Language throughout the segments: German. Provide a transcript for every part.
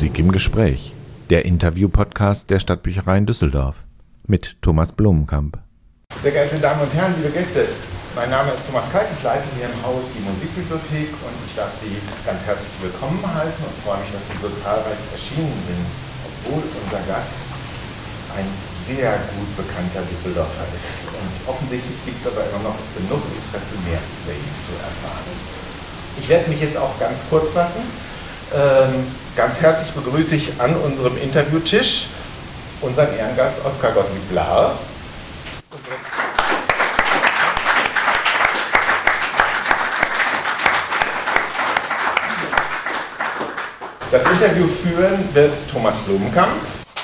Musik im Gespräch, der Interview-Podcast der Stadtbüchereien Düsseldorf mit Thomas Blumenkamp. Sehr geehrte Damen und Herren, liebe Gäste, mein Name ist Thomas Kalk, ich leite hier im Haus die Musikbibliothek und ich darf Sie ganz herzlich willkommen heißen und freue mich, dass Sie so zahlreich erschienen sind, obwohl unser Gast ein sehr gut bekannter Düsseldorfer ist. Und offensichtlich gibt es aber immer noch genug Interesse, mehr über ihn zu erfahren. Ich werde mich jetzt auch ganz kurz fassen. Ganz herzlich begrüße ich an unserem Interviewtisch unseren Ehrengast Oskar Gottlieb Blahr. Das Interview führen wird Thomas Blumenkamp.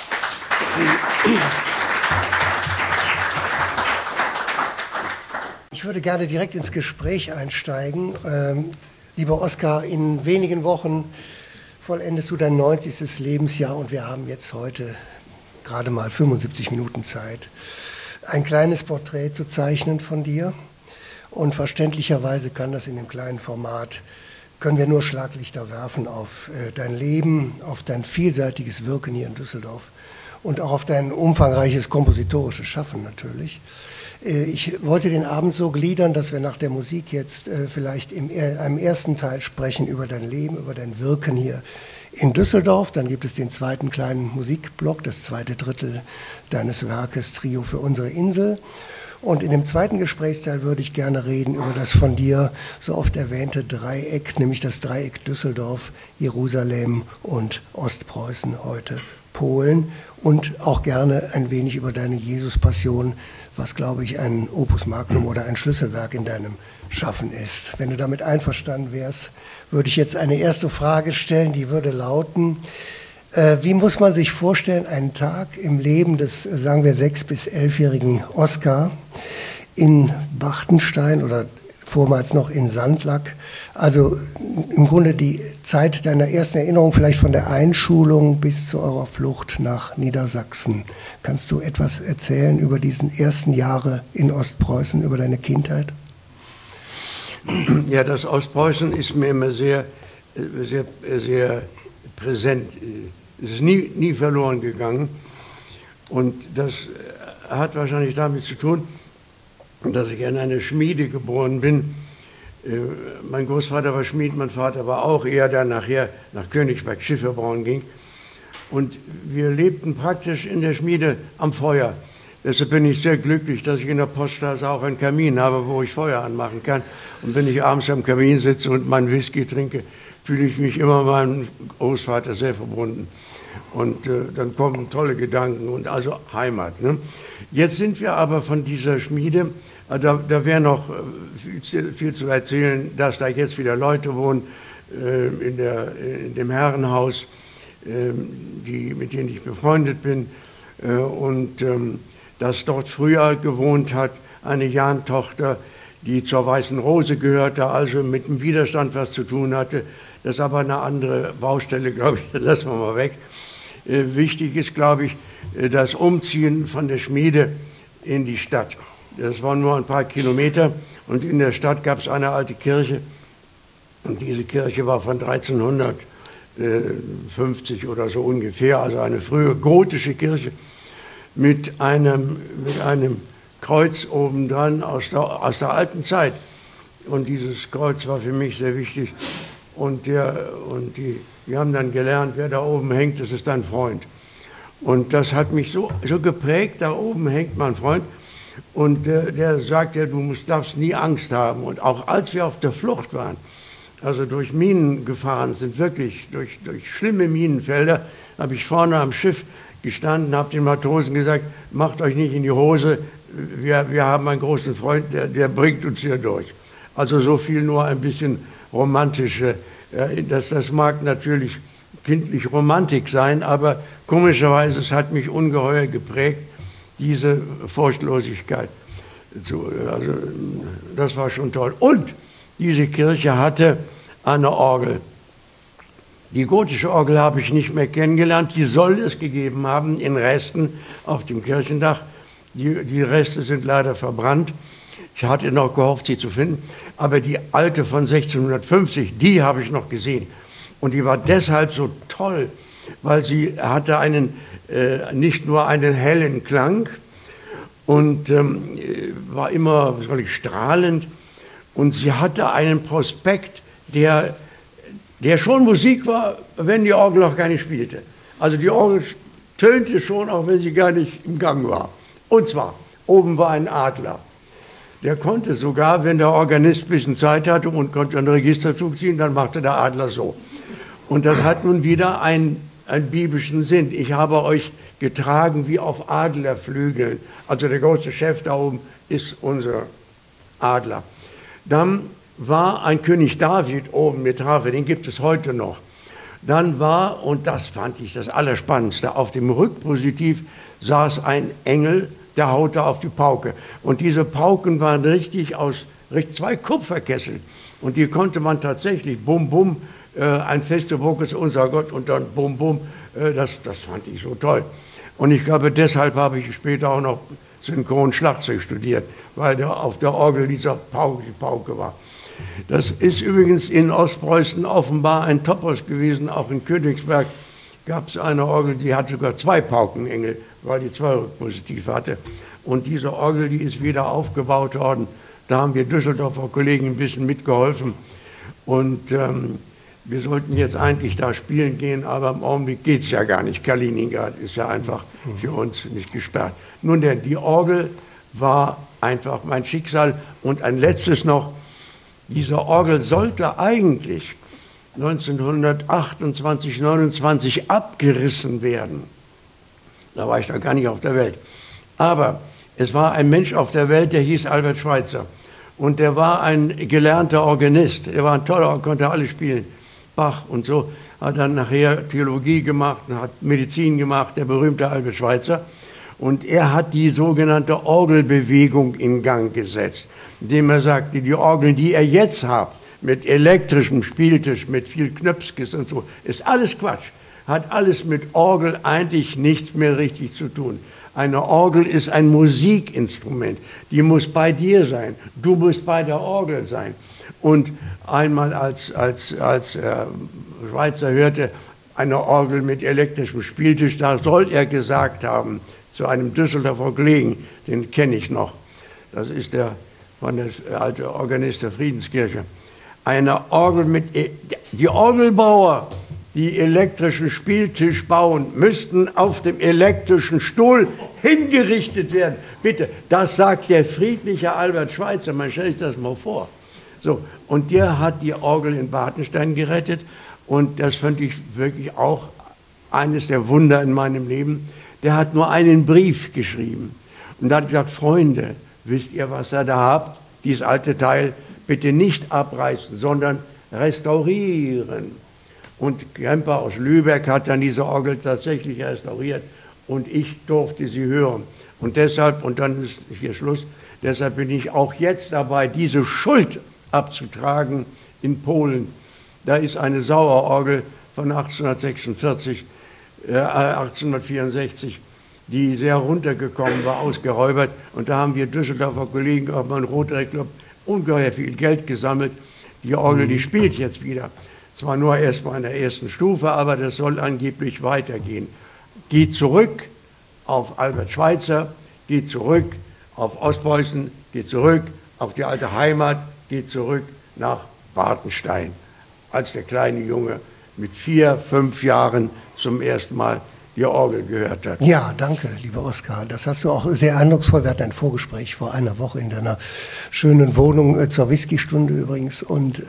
Ich würde gerne direkt ins Gespräch einsteigen. Lieber Oskar, in wenigen Wochen vollendest du dein 90. Lebensjahr und wir haben jetzt heute gerade mal 75 Minuten Zeit, ein kleines Porträt zu zeichnen von dir. Und verständlicherweise kann das in dem kleinen Format, können wir nur Schlaglichter werfen auf dein Leben, auf dein vielseitiges Wirken hier in Düsseldorf und auch auf dein umfangreiches kompositorisches Schaffen natürlich. Ich wollte den Abend so gliedern, dass wir nach der Musik jetzt vielleicht einem ersten Teil sprechen über dein Leben, über dein Wirken hier in Düsseldorf. Dann gibt es den zweiten kleinen Musikblock, das zweite Drittel deines Werkes Trio für unsere Insel. Und in dem zweiten Gesprächsteil würde ich gerne reden über das von dir so oft erwähnte Dreieck, nämlich das Dreieck Düsseldorf, Jerusalem und Ostpreußen, heute Polen. Und auch gerne ein wenig über deine Jesus-Passion, was, glaube ich, ein Opus Magnum oder ein Schlüsselwerk in deinem Schaffen ist. Wenn du damit einverstanden wärst, würde ich jetzt eine erste Frage stellen, die würde lauten: Wie muss man sich vorstellen, einen Tag im Leben des, sagen wir, 6- bis 11-jährigen Oskar in Bachtenstein oder vormals noch in Sandlack? Also im Grunde die Zeit deiner ersten Erinnerung, vielleicht von der Einschulung bis zu eurer Flucht nach Niedersachsen. Kannst du etwas erzählen über diesen ersten Jahre in Ostpreußen, über deine Kindheit? Ja, das Ostpreußen ist mir immer sehr, sehr, sehr präsent. Es ist nie verloren gegangen. Und das hat wahrscheinlich damit zu tun, dass ich in einer Schmiede geboren bin. Mein Großvater war Schmied, mein Vater war auch, eher dann nachher nach Königsberg Schiffe bauen ging. Und wir lebten praktisch in der Schmiede am Feuer. Deshalb bin ich sehr glücklich, dass ich in der Poststraße auch einen Kamin habe, wo ich Feuer anmachen kann. Und wenn ich abends am Kamin sitze und meinen Whisky trinke, fühle ich mich immer meinem Großvater sehr verbunden. Und dann kommen tolle Gedanken und also Heimat. Ne? Jetzt sind wir aber von dieser Schmiede, da wäre noch viel zu erzählen, dass da jetzt wieder Leute wohnen in dem Herrenhaus, mit denen ich befreundet bin, und dass dort früher gewohnt hat eine Jahntochter, die zur Weißen Rose gehörte, also mit dem Widerstand was zu tun hatte. Das ist aber eine andere Baustelle, glaube ich, das lassen wir mal weg. Wichtig ist, glaube ich, das Umziehen von der Schmiede in die Stadt. Das waren nur ein paar Kilometer und in der Stadt gab es eine alte Kirche und diese Kirche war von 1350 oder so ungefähr, also eine frühe gotische Kirche mit einem Kreuz obendran aus der alten Zeit. Und dieses Kreuz war für mich sehr wichtig. Und die haben dann gelernt, wer da oben hängt, das ist dein Freund. Und das hat mich so geprägt, da oben hängt mein Freund. Und der sagt ja, du darfst nie Angst haben. Und auch als wir auf der Flucht waren, also durch Minen gefahren sind, wirklich durch schlimme Minenfelder, habe ich vorne am Schiff gestanden, habe den Matrosen gesagt, macht euch nicht in die Hose, wir haben einen großen Freund, der bringt uns hier durch. Also so viel nur ein bisschen romantische, das mag natürlich kindlich Romantik sein, aber komischerweise, es hat mich ungeheuer geprägt, diese Furchtlosigkeit. Also das war schon toll. Und diese Kirche hatte eine Orgel. Die gotische Orgel habe ich nicht mehr kennengelernt, die soll es gegeben haben in Resten auf dem Kirchendach. Die Reste sind leider verbrannt. Ich hatte noch gehofft, sie zu finden. Aber die alte von 1650, die habe ich noch gesehen. Und die war deshalb so toll, weil sie hatte nicht nur einen hellen Klang und war immer, strahlend. Und sie hatte einen Prospekt, der schon Musik war, wenn die Orgel noch gar nicht spielte. Also die Orgel tönte schon, auch wenn sie gar nicht im Gang war. Und zwar, oben war ein Adler. Der konnte sogar, wenn der Organist ein bisschen Zeit hatte und konnte einen Registerzug ziehen, dann machte der Adler so. Und das hat nun wieder einen biblischen Sinn. Ich habe euch getragen wie auf Adlerflügeln. Also der große Chef da oben ist unser Adler. Dann war ein König David oben mit Harfe, den gibt es heute noch. Dann war, und das fand ich das Allerspannendste, auf dem Rückpositiv saß ein Engel, der haute auf die Pauke. Und diese Pauken waren richtig aus 2 Kupferkessel. Und die konnte man tatsächlich, bum, bum, ein feste Burg ist unser Gott und dann bum, bum, das fand ich so toll. Und ich glaube, deshalb habe ich später auch noch synchron Schlagzeug studiert, weil auf der Orgel die Pauke war. Das ist übrigens in Ostpreußen offenbar ein Topos gewesen. Auch in Königsberg gab es eine Orgel, die hat sogar 2 Paukenengel, weil die 2 Rückpositiv hatte. Und diese Orgel, die ist wieder aufgebaut worden. Da haben wir Düsseldorfer Kollegen ein bisschen mitgeholfen. Und wir sollten jetzt eigentlich da spielen gehen, aber im Augenblick geht es ja gar nicht. Kaliningrad ist ja einfach für uns nicht gesperrt. Nun denn, die Orgel war einfach mein Schicksal. Und ein letztes noch, diese Orgel sollte eigentlich 1928, 29 abgerissen werden. Da war ich da gar nicht auf der Welt. Aber es war ein Mensch auf der Welt, der hieß Albert Schweitzer. Und der war ein gelernter Organist. Er war ein toller, konnte alles spielen. Bach und so. Hat dann nachher Theologie gemacht, hat Medizin gemacht, der berühmte Albert Schweitzer. Und er hat die sogenannte Orgelbewegung in Gang gesetzt, indem er sagte, die Orgeln, die ihr jetzt habt, mit elektrischem Spieltisch, mit viel Knöpskes und so, ist alles Quatsch. Hat alles mit Orgel eigentlich nichts mehr richtig zu tun. Eine Orgel ist ein Musikinstrument. Die muss bei dir sein. Du musst bei der Orgel sein. Und einmal als Schweitzer hörte, eine Orgel mit elektrischem Spieltisch, da soll er gesagt haben, zu einem Düsseldorfer Kollegen, den kenne ich noch, das ist der alte Organist der Friedenskirche, eine Orgel die Orgelbauer, die elektrischen Spieltisch bauen, müssten auf dem elektrischen Stuhl hingerichtet werden. Bitte, das sagt der friedliche Albert Schweitzer, man stellt sich das mal vor. So, und der hat die Orgel in Bartenstein gerettet und das fand ich wirklich auch eines der Wunder in meinem Leben. Der hat nur einen Brief geschrieben und da hat gesagt, Freunde, wisst ihr, was ihr da habt? Dieses alte Teil bitte nicht abreißen, sondern restaurieren. Und Kremper aus Lübeck hat dann diese Orgel tatsächlich restauriert und ich durfte sie hören. Und deshalb, und dann ist hier Schluss, deshalb bin ich auch jetzt dabei, diese Schuld abzutragen in Polen. Da ist eine Sauerorgel von 1864, die sehr runtergekommen war, ausgeräubert. Und da haben wir Düsseldorfer Kollegen, auch mein Rotary Club, ungeheuer viel Geld gesammelt. Die Orgel, die spielt jetzt wieder. Zwar nur erst mal in der ersten Stufe, aber das soll angeblich weitergehen. Geht zurück auf Albert Schweitzer, geht zurück auf Ostpreußen, geht zurück auf die alte Heimat, geht zurück nach Bartenstein, als der kleine Junge mit 4, 5 Jahren zum ersten Mal die Orgel gehört hat. Ja, danke, lieber Oskar. Das hast du auch sehr eindrucksvoll. Wir hatten ein Vorgespräch vor einer Woche in deiner schönen Wohnung, zur Whiskystunde übrigens. Und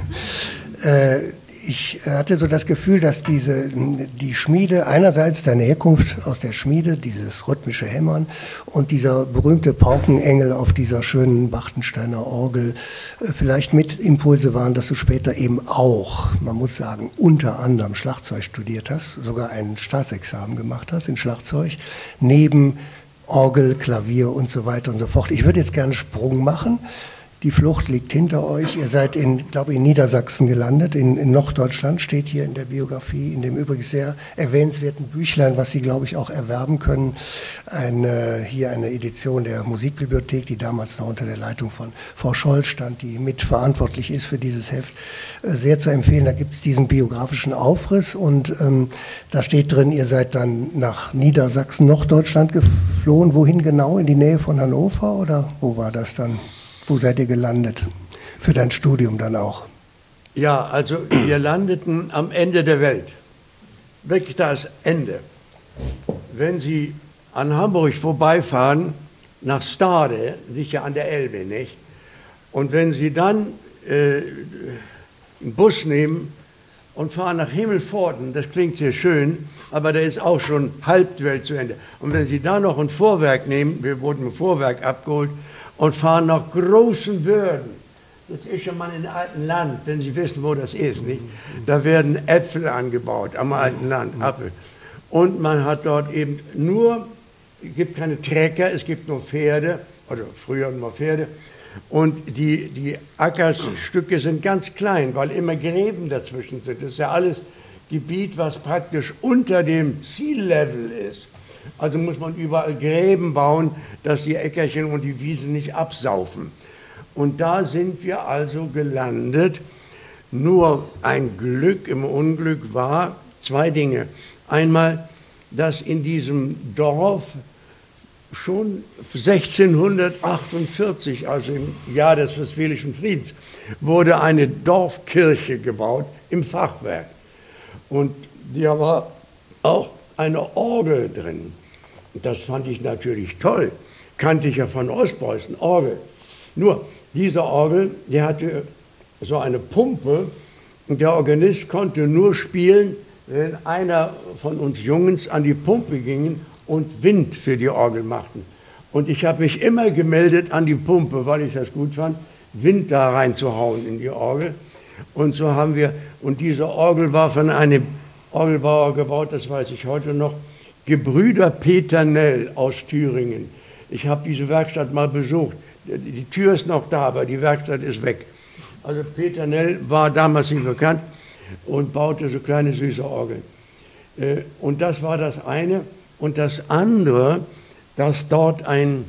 ich hatte so das Gefühl, dass die Schmiede, einerseits deine Herkunft aus der Schmiede, dieses rhythmische Hämmern und dieser berühmte Paukenengel auf dieser schönen Bartensteiner Orgel vielleicht mit Impulse waren, dass du später eben auch, man muss sagen, unter anderem Schlagzeug studiert hast, sogar ein Staatsexamen gemacht hast in Schlagzeug, neben Orgel, Klavier und so weiter und so fort. Ich würde jetzt gerne einen Sprung machen. Die Flucht liegt hinter euch. Ihr seid in Niedersachsen gelandet, in Norddeutschland, steht hier in der Biografie, in dem übrigens sehr erwähnenswerten Büchlein, was Sie, glaube ich, auch erwerben können. Hier eine Edition der Musikbibliothek, die damals noch unter der Leitung von Frau Scholl stand, die mitverantwortlich ist für dieses Heft. Sehr zu empfehlen, da gibt es diesen biografischen Aufriss und da steht drin, ihr seid dann nach Niedersachsen, Norddeutschland geflohen. Wohin genau? In die Nähe von Hannover oder wo war das dann? Wo seid ihr gelandet? Für dein Studium dann auch? Ja, also wir landeten am Ende der Welt. Wirklich das Ende. Wenn Sie an Hamburg vorbeifahren, nach Stade, liegt ja an der Elbe, nicht? Und wenn Sie dann einen Bus nehmen und fahren nach Himmelpforten, das klingt sehr schön, aber da ist auch schon halb die Welt zu Ende. Und wenn Sie da noch ein Vorwerk nehmen, wir wurden im Vorwerk abgeholt, und fahren nach großen Würden. Das ist schon mal in alten Land, wenn Sie wissen, wo das ist, nicht? Da werden Äpfel angebaut am alten Land, Apfel. Und man hat dort eben nur, es gibt keine Trecker, es gibt nur Pferde, oder früher nur Pferde. Und die Ackerstücke sind ganz klein, weil immer Gräben dazwischen sind. Das ist ja alles Gebiet, was praktisch unter dem Sea Level ist. Also muss man überall Gräben bauen, dass die Äckerchen und die Wiesen nicht absaufen. Und da sind wir also gelandet. Nur ein Glück im Unglück war zwei Dinge. Einmal, dass in diesem Dorf schon 1648, also im Jahr des Westfälischen Friedens, wurde eine Dorfkirche gebaut im Fachwerk. Und da war auch eine Orgel drin. Das fand ich natürlich toll. Kannte ich ja von Ostpreußen, Orgel. Nur, diese Orgel, die hatte so eine Pumpe und der Organist konnte nur spielen, wenn einer von uns Jungs an die Pumpe ging und Wind für die Orgel machten. Und ich habe mich immer gemeldet an die Pumpe, weil ich das gut fand, Wind da reinzuhauen in die Orgel. Und so haben wir, und diese Orgel war von einem Orgelbauer gebaut, das weiß ich heute noch, Gebrüder Peternell aus Thüringen. Ich habe diese Werkstatt mal besucht. Die Tür ist noch da, aber die Werkstatt ist weg. Also Peternell war damals nicht bekannt und baute so kleine süße Orgeln. Und das war das eine. Und das andere, dass dort ein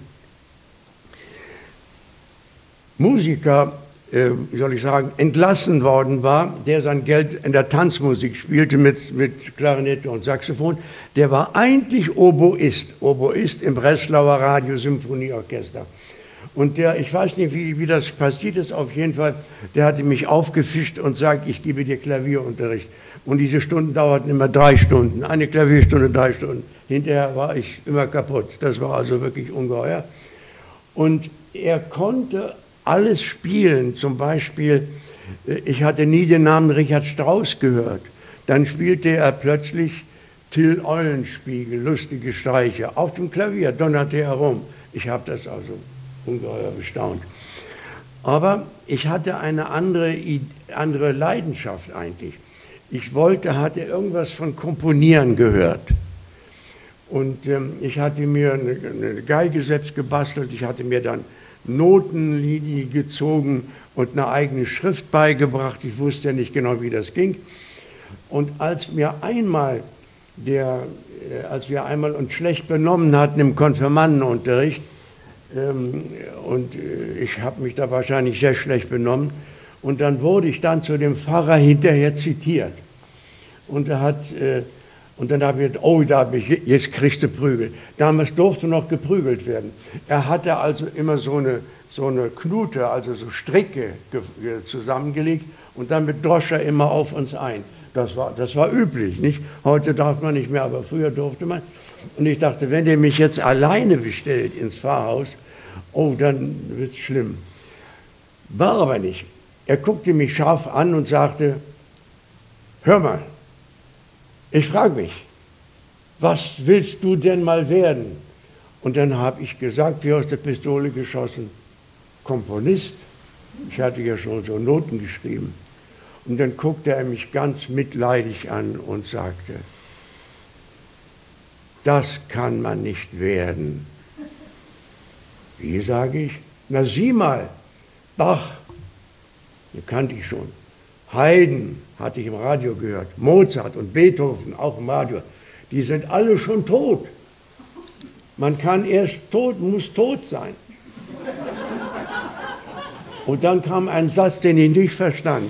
Musiker, wie soll ich sagen, entlassen worden war, der sein Geld in der Tanzmusik spielte mit Klarinette und Saxophon, der war eigentlich Oboist im Breslauer Radiosymphonieorchester. Und der, ich weiß nicht, wie das passiert ist, auf jeden Fall, der hatte mich aufgefischt und sagt, ich gebe dir Klavierunterricht. Und diese Stunden dauerten immer 3 Stunden, eine Klavierstunde 3 Stunden. Hinterher war ich immer kaputt, das war also wirklich ungeheuer. Und er konnte alles spielen, zum Beispiel, ich hatte nie den Namen Richard Strauss gehört, dann spielte er plötzlich Till Eulenspiegel, lustige Streiche, auf dem Klavier donnerte er herum. Ich habe das also ungeheuer bestaunt. Aber ich hatte eine andere Leidenschaft eigentlich. Ich hatte irgendwas von Komponieren gehört. Und ich hatte mir eine Geige selbst gebastelt, ich hatte mir dann Notenlinie gezogen und eine eigene Schrift beigebracht. Ich wusste ja nicht genau, wie das ging. Und als wir einmal uns schlecht benommen hatten im Konfirmandenunterricht, und ich habe mich da wahrscheinlich sehr schlecht benommen, und dann wurde ich dann zu dem Pfarrer hinterher zitiert. Und dann habe ich gedacht, oh, jetzt kriegst du Prügel. Damals durfte noch geprügelt werden. Er hatte also immer so eine Knute, also so Stricke zusammengelegt und damit drosch er immer auf uns ein. Das war üblich, nicht? Heute darf man nicht mehr, aber früher durfte man. Und ich dachte, wenn der mich jetzt alleine bestellt ins Pfarrhaus, oh, dann wird es schlimm. War aber nicht. Er guckte mich scharf an und sagte, hör mal, ich frage mich, was willst du denn mal werden? Und dann habe ich gesagt, wie aus der Pistole geschossen, Komponist. Ich hatte ja schon so Noten geschrieben. Und dann guckte er mich ganz mitleidig an und sagte, das kann man nicht werden. Wie, sage ich? Na sieh mal, Bach, den kannte ich schon. Haydn hatte ich im Radio gehört. Mozart und Beethoven auch im Radio. Die sind alle schon tot. Man muss tot sein. Und dann kam ein Satz, den ich nicht verstand.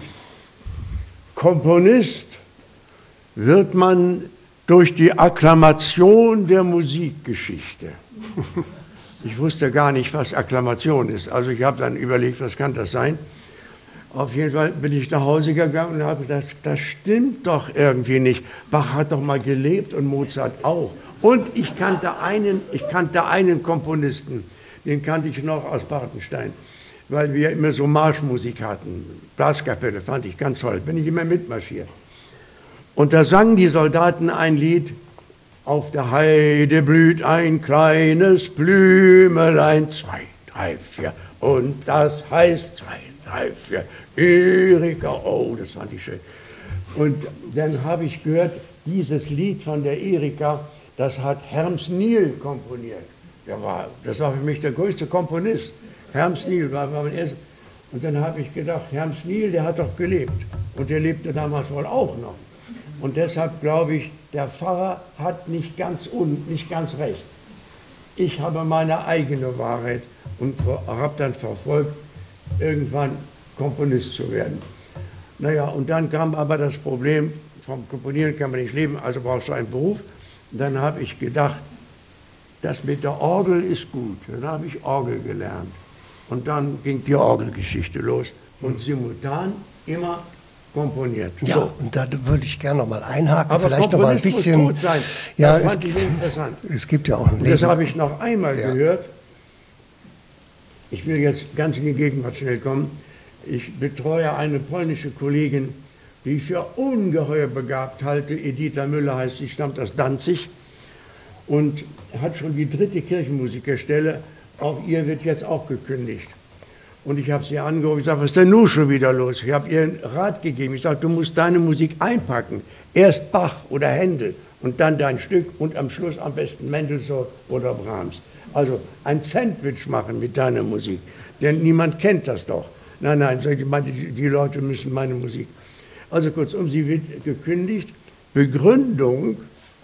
Komponist wird man durch die Akklamation der Musikgeschichte. Ich wusste gar nicht, was Akklamation ist. Also ich habe dann überlegt, was kann das sein? Auf jeden Fall bin ich nach Hause gegangen und habe gedacht, das stimmt doch irgendwie nicht. Bach hat doch mal gelebt und Mozart auch. Und ich kannte einen Komponisten, den kannte ich noch aus Bartenstein, weil wir immer so Marschmusik hatten. Blaskapelle fand ich ganz toll, bin ich immer mitmarschiert. Und da sangen die Soldaten ein Lied, auf der Heide blüht ein kleines Blümelein, 2, 3, 4, und das heißt 2, 3, 4, Erika, oh, das fand ich schön. Und dann habe ich gehört, dieses Lied von der Erika, das hat Herms Niel komponiert. Das war für mich der größte Komponist. Herms Niel war mein erstes. Und dann habe ich gedacht, Herms Niel, der hat doch gelebt. Und der lebte damals wohl auch noch. Und deshalb glaube ich, der Pfarrer hat nicht ganz recht. Ich habe meine eigene Wahrheit und habe dann verfolgt, irgendwann Komponist zu werden. Naja, und dann kam aber das Problem, vom Komponieren kann man nicht leben, also brauchst du einen Beruf. Und dann habe ich gedacht, das mit der Orgel ist gut. Dann habe ich Orgel gelernt. Und dann ging die Orgelgeschichte los und simultan immer komponiert. Ja, so. Und da würde ich gerne noch mal einhaken, aber vielleicht noch mal ein bisschen. Muss gut sein. Ja, das fand ich interessant. Es gibt ja auch ein Leben. Das habe ich noch einmal gehört. Ich will jetzt ganz in die Gegenwart schnell kommen. Ich betreue eine polnische Kollegin, die ich für ungeheuer begabt halte. Editha Müller heißt sie, stammt aus Danzig und hat schon die 3. Kirchenmusikerstelle. Auf ihr wird jetzt auch gekündigt. Und ich habe sie angerufen, ich sage, was ist denn nun schon wieder los? Ich habe ihr einen Rat gegeben. Ich sage, du musst deine Musik einpacken. Erst Bach oder Händel und dann dein Stück und am Schluss am besten Mendelssohn oder Brahms. Also ein Sandwich machen mit deiner Musik. Denn niemand kennt das doch. Nein, die Leute müssen meine Musik. Also kurzum, sie wird gekündigt. Begründung,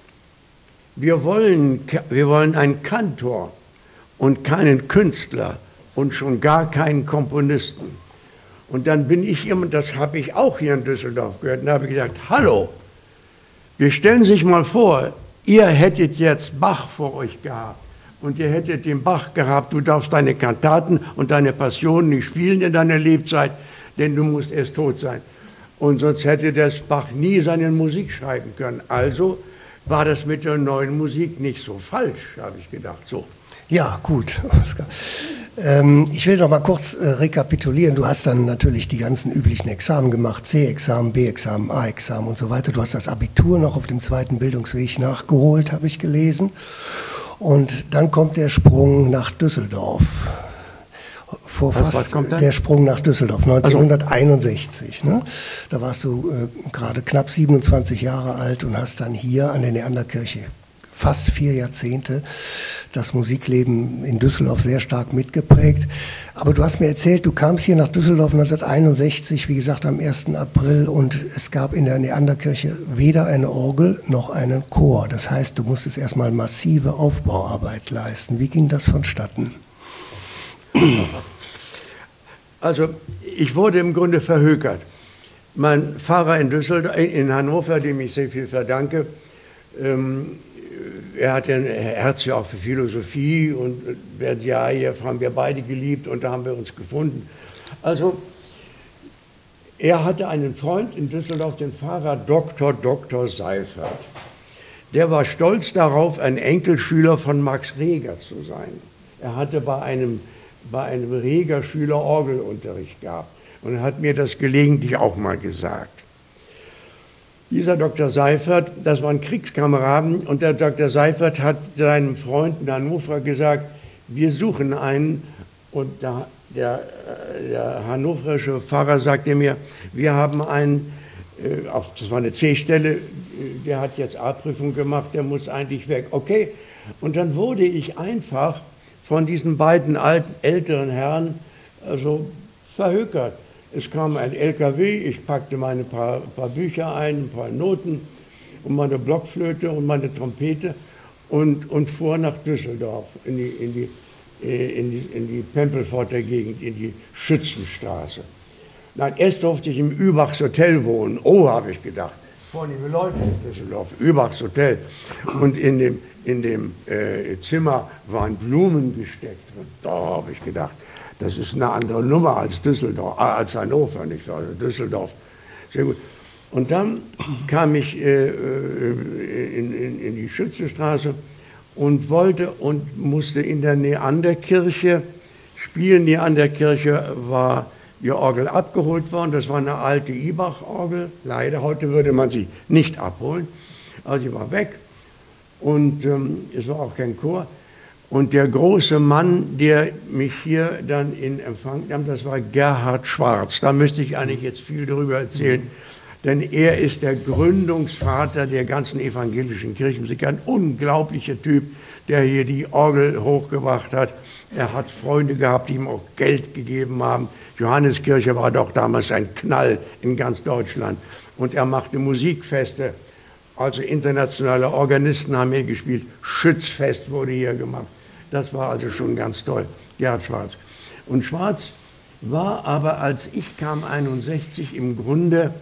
wir wollen einen Kantor und keinen Künstler und schon gar keinen Komponisten. Und dann bin ich immer, das habe ich auch hier in Düsseldorf gehört, und da habe ich gesagt, hallo, wir stellen sich mal vor, ihr hättet jetzt Bach vor euch gehabt und ihr hättet den Bach gehabt, du darfst deine Kantaten und deine Passionen nicht spielen in deiner Lebzeit, denn du musst erst tot sein. Und sonst hätte das Bach nie seine Musik schreiben können. Also war das mit der neuen Musik nicht so falsch, habe ich gedacht. So. Ja, gut, Oskar. Ich will noch mal kurz rekapitulieren. Du hast dann natürlich die ganzen üblichen Examen gemacht, C-Examen, B-Examen, A-Examen und so weiter. Du hast das Abitur noch auf dem 2. Bildungsweg nachgeholt, habe ich gelesen. Und dann kommt der Sprung nach Düsseldorf. Der Sprung nach Düsseldorf, 1961. Ne? Da warst du gerade knapp 27 Jahre alt und hast dann hier an der Neanderkirche fast 4 Jahrzehnte das Musikleben in Düsseldorf sehr stark mitgeprägt. Aber du hast mir erzählt, du kamst hier nach Düsseldorf 1961, wie gesagt am 1. April, und es gab in der Neanderkirche weder eine Orgel noch einen Chor. Das heißt, du musstest erstmal massive Aufbauarbeit leisten. Wie ging das vonstatten? Also ich wurde im Grunde verhökert. Mein Pfarrer in Hannover, dem ich sehr viel verdanke, er hat ein Herz ja auch für Philosophie und ja, hier haben wir beide geliebt und da haben wir uns gefunden. Also er hatte einen Freund in Düsseldorf, den Pfarrer Dr. Seifert. Der war stolz darauf, ein Enkelschüler von Max Reger zu sein. Er hatte bei einem Reger-Schüler Orgelunterricht gehabt und hat mir das gelegentlich auch mal gesagt. Dieser Dr. Seifert, das waren Kriegskameraden, und der Dr. Seifert hat seinem Freund in Hannover gesagt, wir suchen einen, und der hannoverische Pfarrer sagte mir, wir haben einen, das war eine C-Stelle, der hat jetzt A-Prüfung gemacht, der muss eigentlich weg. Okay, und dann wurde ich einfach von diesen beiden älteren Herren also verhökert. Es kam ein LKW, ich packte meine paar Bücher ein, ein paar Noten und meine Blockflöte und meine Trompete und fuhr nach Düsseldorf in die Pempelforter Gegend, in die Schützenstraße. Nein, erst durfte ich im Übachs Hotel wohnen. Oh, habe ich gedacht, vornehme Leute in Düsseldorf, Übachs Hotel. Und in dem Zimmer waren Blumen gesteckt. Und da habe ich gedacht, das ist eine andere Nummer als Düsseldorf, als Hannover, nicht wahr? Also Düsseldorf. Sehr gut. Und dann kam ich in die Schützenstraße und musste in der Neanderkirche spielen. Neanderkirche war die Orgel abgeholt worden. Das war eine alte Ibach-Orgel. Leider, heute würde man sie nicht abholen. Also sie war weg und es war auch kein Chor. Und der große Mann, der mich hier dann in Empfang nahm, das war Gerhard Schwarz. Da müsste ich eigentlich jetzt viel darüber erzählen, denn er ist der Gründungsvater der ganzen evangelischen Kirchenmusik. Ein unglaublicher Typ, der hier die Orgel hochgebracht hat. Er hat Freunde gehabt, die ihm auch Geld gegeben haben. Johanneskirche war doch damals ein Knall in ganz Deutschland. Und er machte Musikfeste. Also internationale Organisten haben hier gespielt. Schützfest wurde hier gemacht. Das war also schon ganz toll, Gerhard Schwarz. Und Schwarz war aber, als ich kam, 61, im Grunde,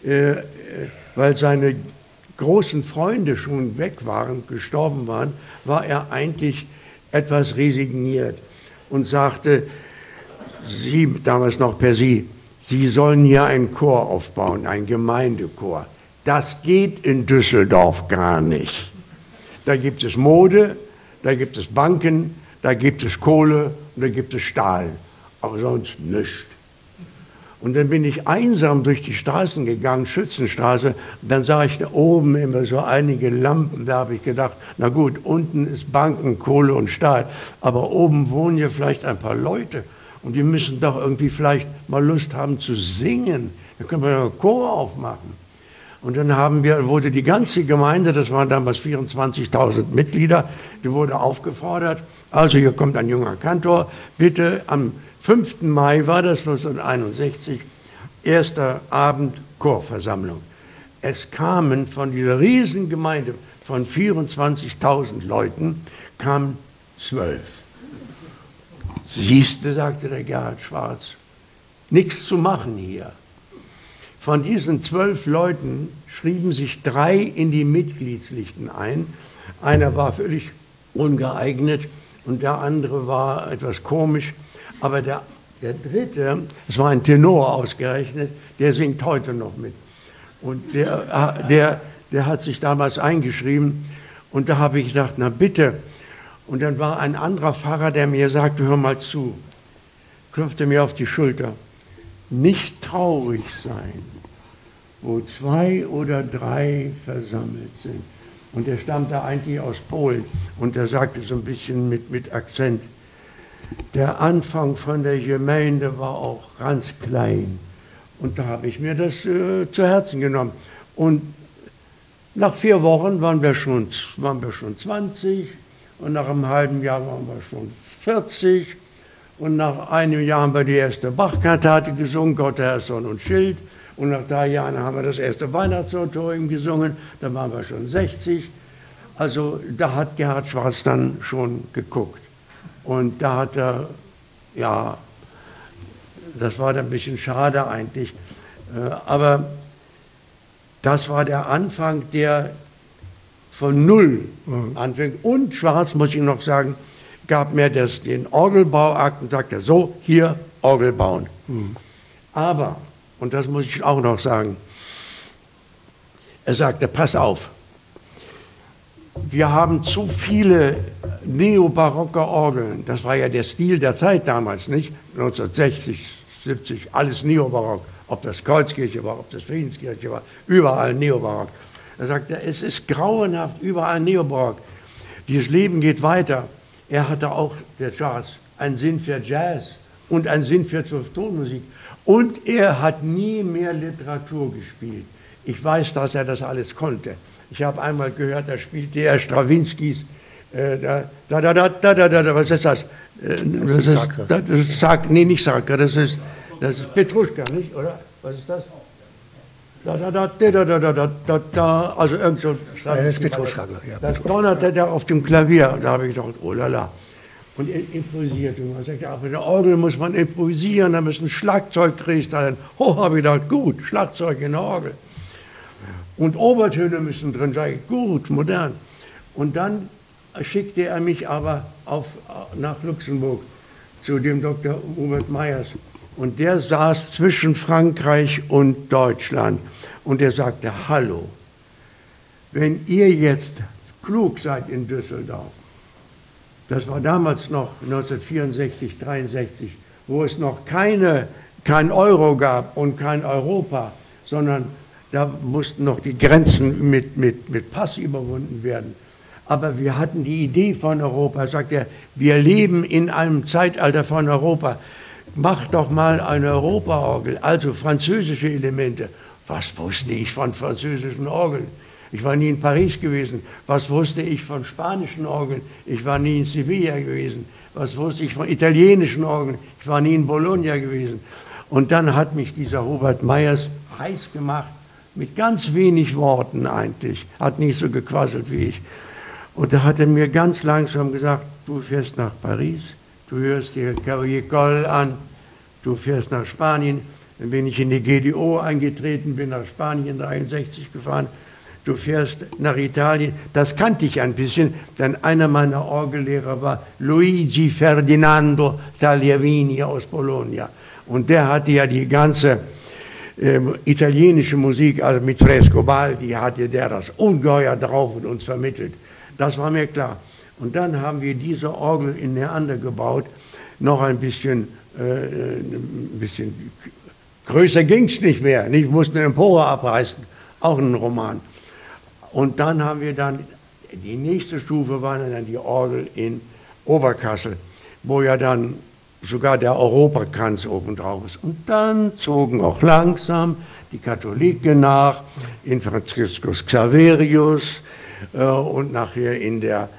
weil seine großen Freunde schon weg waren, gestorben waren, war er eigentlich etwas resigniert und sagte, Sie, damals noch per Sie, Sie sollen hier einen Chor aufbauen, einen Gemeindechor. Das geht in Düsseldorf gar nicht. Da gibt es Mode, da gibt es Banken, da gibt es Kohle und da gibt es Stahl, aber sonst nichts. Und dann bin ich einsam durch die Straßen gegangen, Schützenstraße, und dann sah ich da oben immer so einige Lampen, da habe ich gedacht, na gut, unten ist Banken, Kohle und Stahl, aber oben wohnen ja vielleicht ein paar Leute und die müssen doch irgendwie vielleicht mal Lust haben zu singen, da können wir einen Chor aufmachen. Und dann wurde die ganze Gemeinde, das waren damals 24.000 Mitglieder, die wurde aufgefordert, also hier kommt ein junger Kantor, bitte am 5. Mai war das 1961, erster Abend Chorversammlung. Es kamen von dieser Riesengemeinde von 24.000 Leuten, kamen 12. Siehste, sagte der Gerhard Schwarz, nichts zu machen hier. Von diesen 12 Leuten schrieben sich 3 in die Mitgliedslisten ein. Einer war völlig ungeeignet und der andere war etwas komisch. Aber der dritte, es war ein Tenor ausgerechnet, der singt heute noch mit. Und der hat sich damals eingeschrieben. Und da habe ich gedacht, na bitte. Und dann war ein anderer Pfarrer, der mir sagte, hör mal zu, klopfte mir auf die Schulter. Nicht traurig sein, wo 2 oder 3 versammelt sind. Und er stammte eigentlich aus Polen. Und er sagte so ein bisschen mit Akzent, der Anfang von der Gemeinde war auch ganz klein. Und da habe ich mir das zu Herzen genommen. Und nach 4 Wochen waren wir schon 20 und nach einem halben Jahr waren wir schon 40 und nach einem Jahr haben wir die erste Bach-Kantate gesungen, Gott, Herr, Sonn und Schild. Und nach 3 Jahren haben wir das erste Weihnachtsoratorium gesungen, da waren wir schon 60. Also da hat Gerhard Schwarz dann schon geguckt. Und da hat er, ja, das war dann ein bisschen schade eigentlich, aber das war der Anfang, der von Null anfängt. Und Schwarz, muss ich noch sagen, gab mir den Orgelbauakt und sagte, so, hier Orgel bauen. Aber, und das muss ich auch noch sagen, er sagte, pass auf, wir haben zu viele neobarocke Orgeln. Das war ja der Stil der Zeit damals, nicht? 1960, 70, alles neobarock. Ob das Kreuzkirche war, ob das Friedenskirche war, überall neobarock. Er sagte, es ist grauenhaft, überall neobarock. Dieses Leben geht weiter. Er hatte auch, der Charles, einen Sinn für Jazz und einen Sinn für Tonmusik. Und er hat nie mehr Literatur gespielt. Ich weiß, dass er das alles konnte. Ich habe einmal gehört, da spielte er Strawinskys, was ist das? Das ist Sacre. Nee, nicht Sacre, das ist Das ist Petruschka, nicht, oder? Was ist das? Also irgend so. Ja, das ist Petruschka, ja. Das donnerte da auf dem Klavier. Da habe ich gedacht, oh lala. Und improvisiert. Und man sagt, ja, für eine Orgel muss man improvisieren, da müssen Schlagzeug kriegst dahin. Oh, habe ich gedacht, gut, Schlagzeug in der Orgel. Und Obertöne müssen drin sein, gut, modern. Und dann schickte er mich aber nach Luxemburg zu dem Dr. Hubert Meyers. Und der saß zwischen Frankreich und Deutschland. Und er sagte, hallo, wenn ihr jetzt klug seid in Düsseldorf, das war damals noch 1964, 63, wo es noch kein Euro gab und kein Europa, sondern da mussten noch die Grenzen mit Pass überwunden werden. Aber wir hatten die Idee von Europa, sagt er, wir leben in einem Zeitalter von Europa. Mach doch mal eine Europaorgel, also französische Elemente. Was wusste ich von französischen Orgeln? Ich war nie in Paris gewesen. Was wusste ich von spanischen Orgeln? Ich war nie in Sevilla gewesen. Was wusste ich von italienischen Orgeln? Ich war nie in Bologna gewesen. Und dann hat mich dieser Hubert Meyers heiß gemacht, mit ganz wenig Worten eigentlich. Hat nicht so gequasselt wie ich. Und da hat er mir ganz langsam gesagt, du fährst nach Paris, du hörst dir Carrier-Coll an, du fährst nach Spanien. Dann bin ich in die GDO eingetreten, bin nach Spanien 63 gefahren. Du fährst nach Italien. Das kannte ich ein bisschen, denn einer meiner Orgellehrer war Luigi Ferdinando Tagliavini aus Bologna. Und der hatte ja die ganze italienische Musik, also mit Frescobaldi hatte der das ungeheuer drauf und uns vermittelt. Das war mir klar. Und dann haben wir diese Orgel in Neander gebaut, noch ein bisschen größer ging es nicht mehr. Ich musste eine Empore abreißen, auch ein Roman. Und dann haben wir die nächste Stufe war dann die Orgel in Oberkassel, wo ja dann sogar der Europakranz oben drauf ist. Und dann zogen auch langsam die Katholiken nach, in Franziskus Xaverius und nachher in der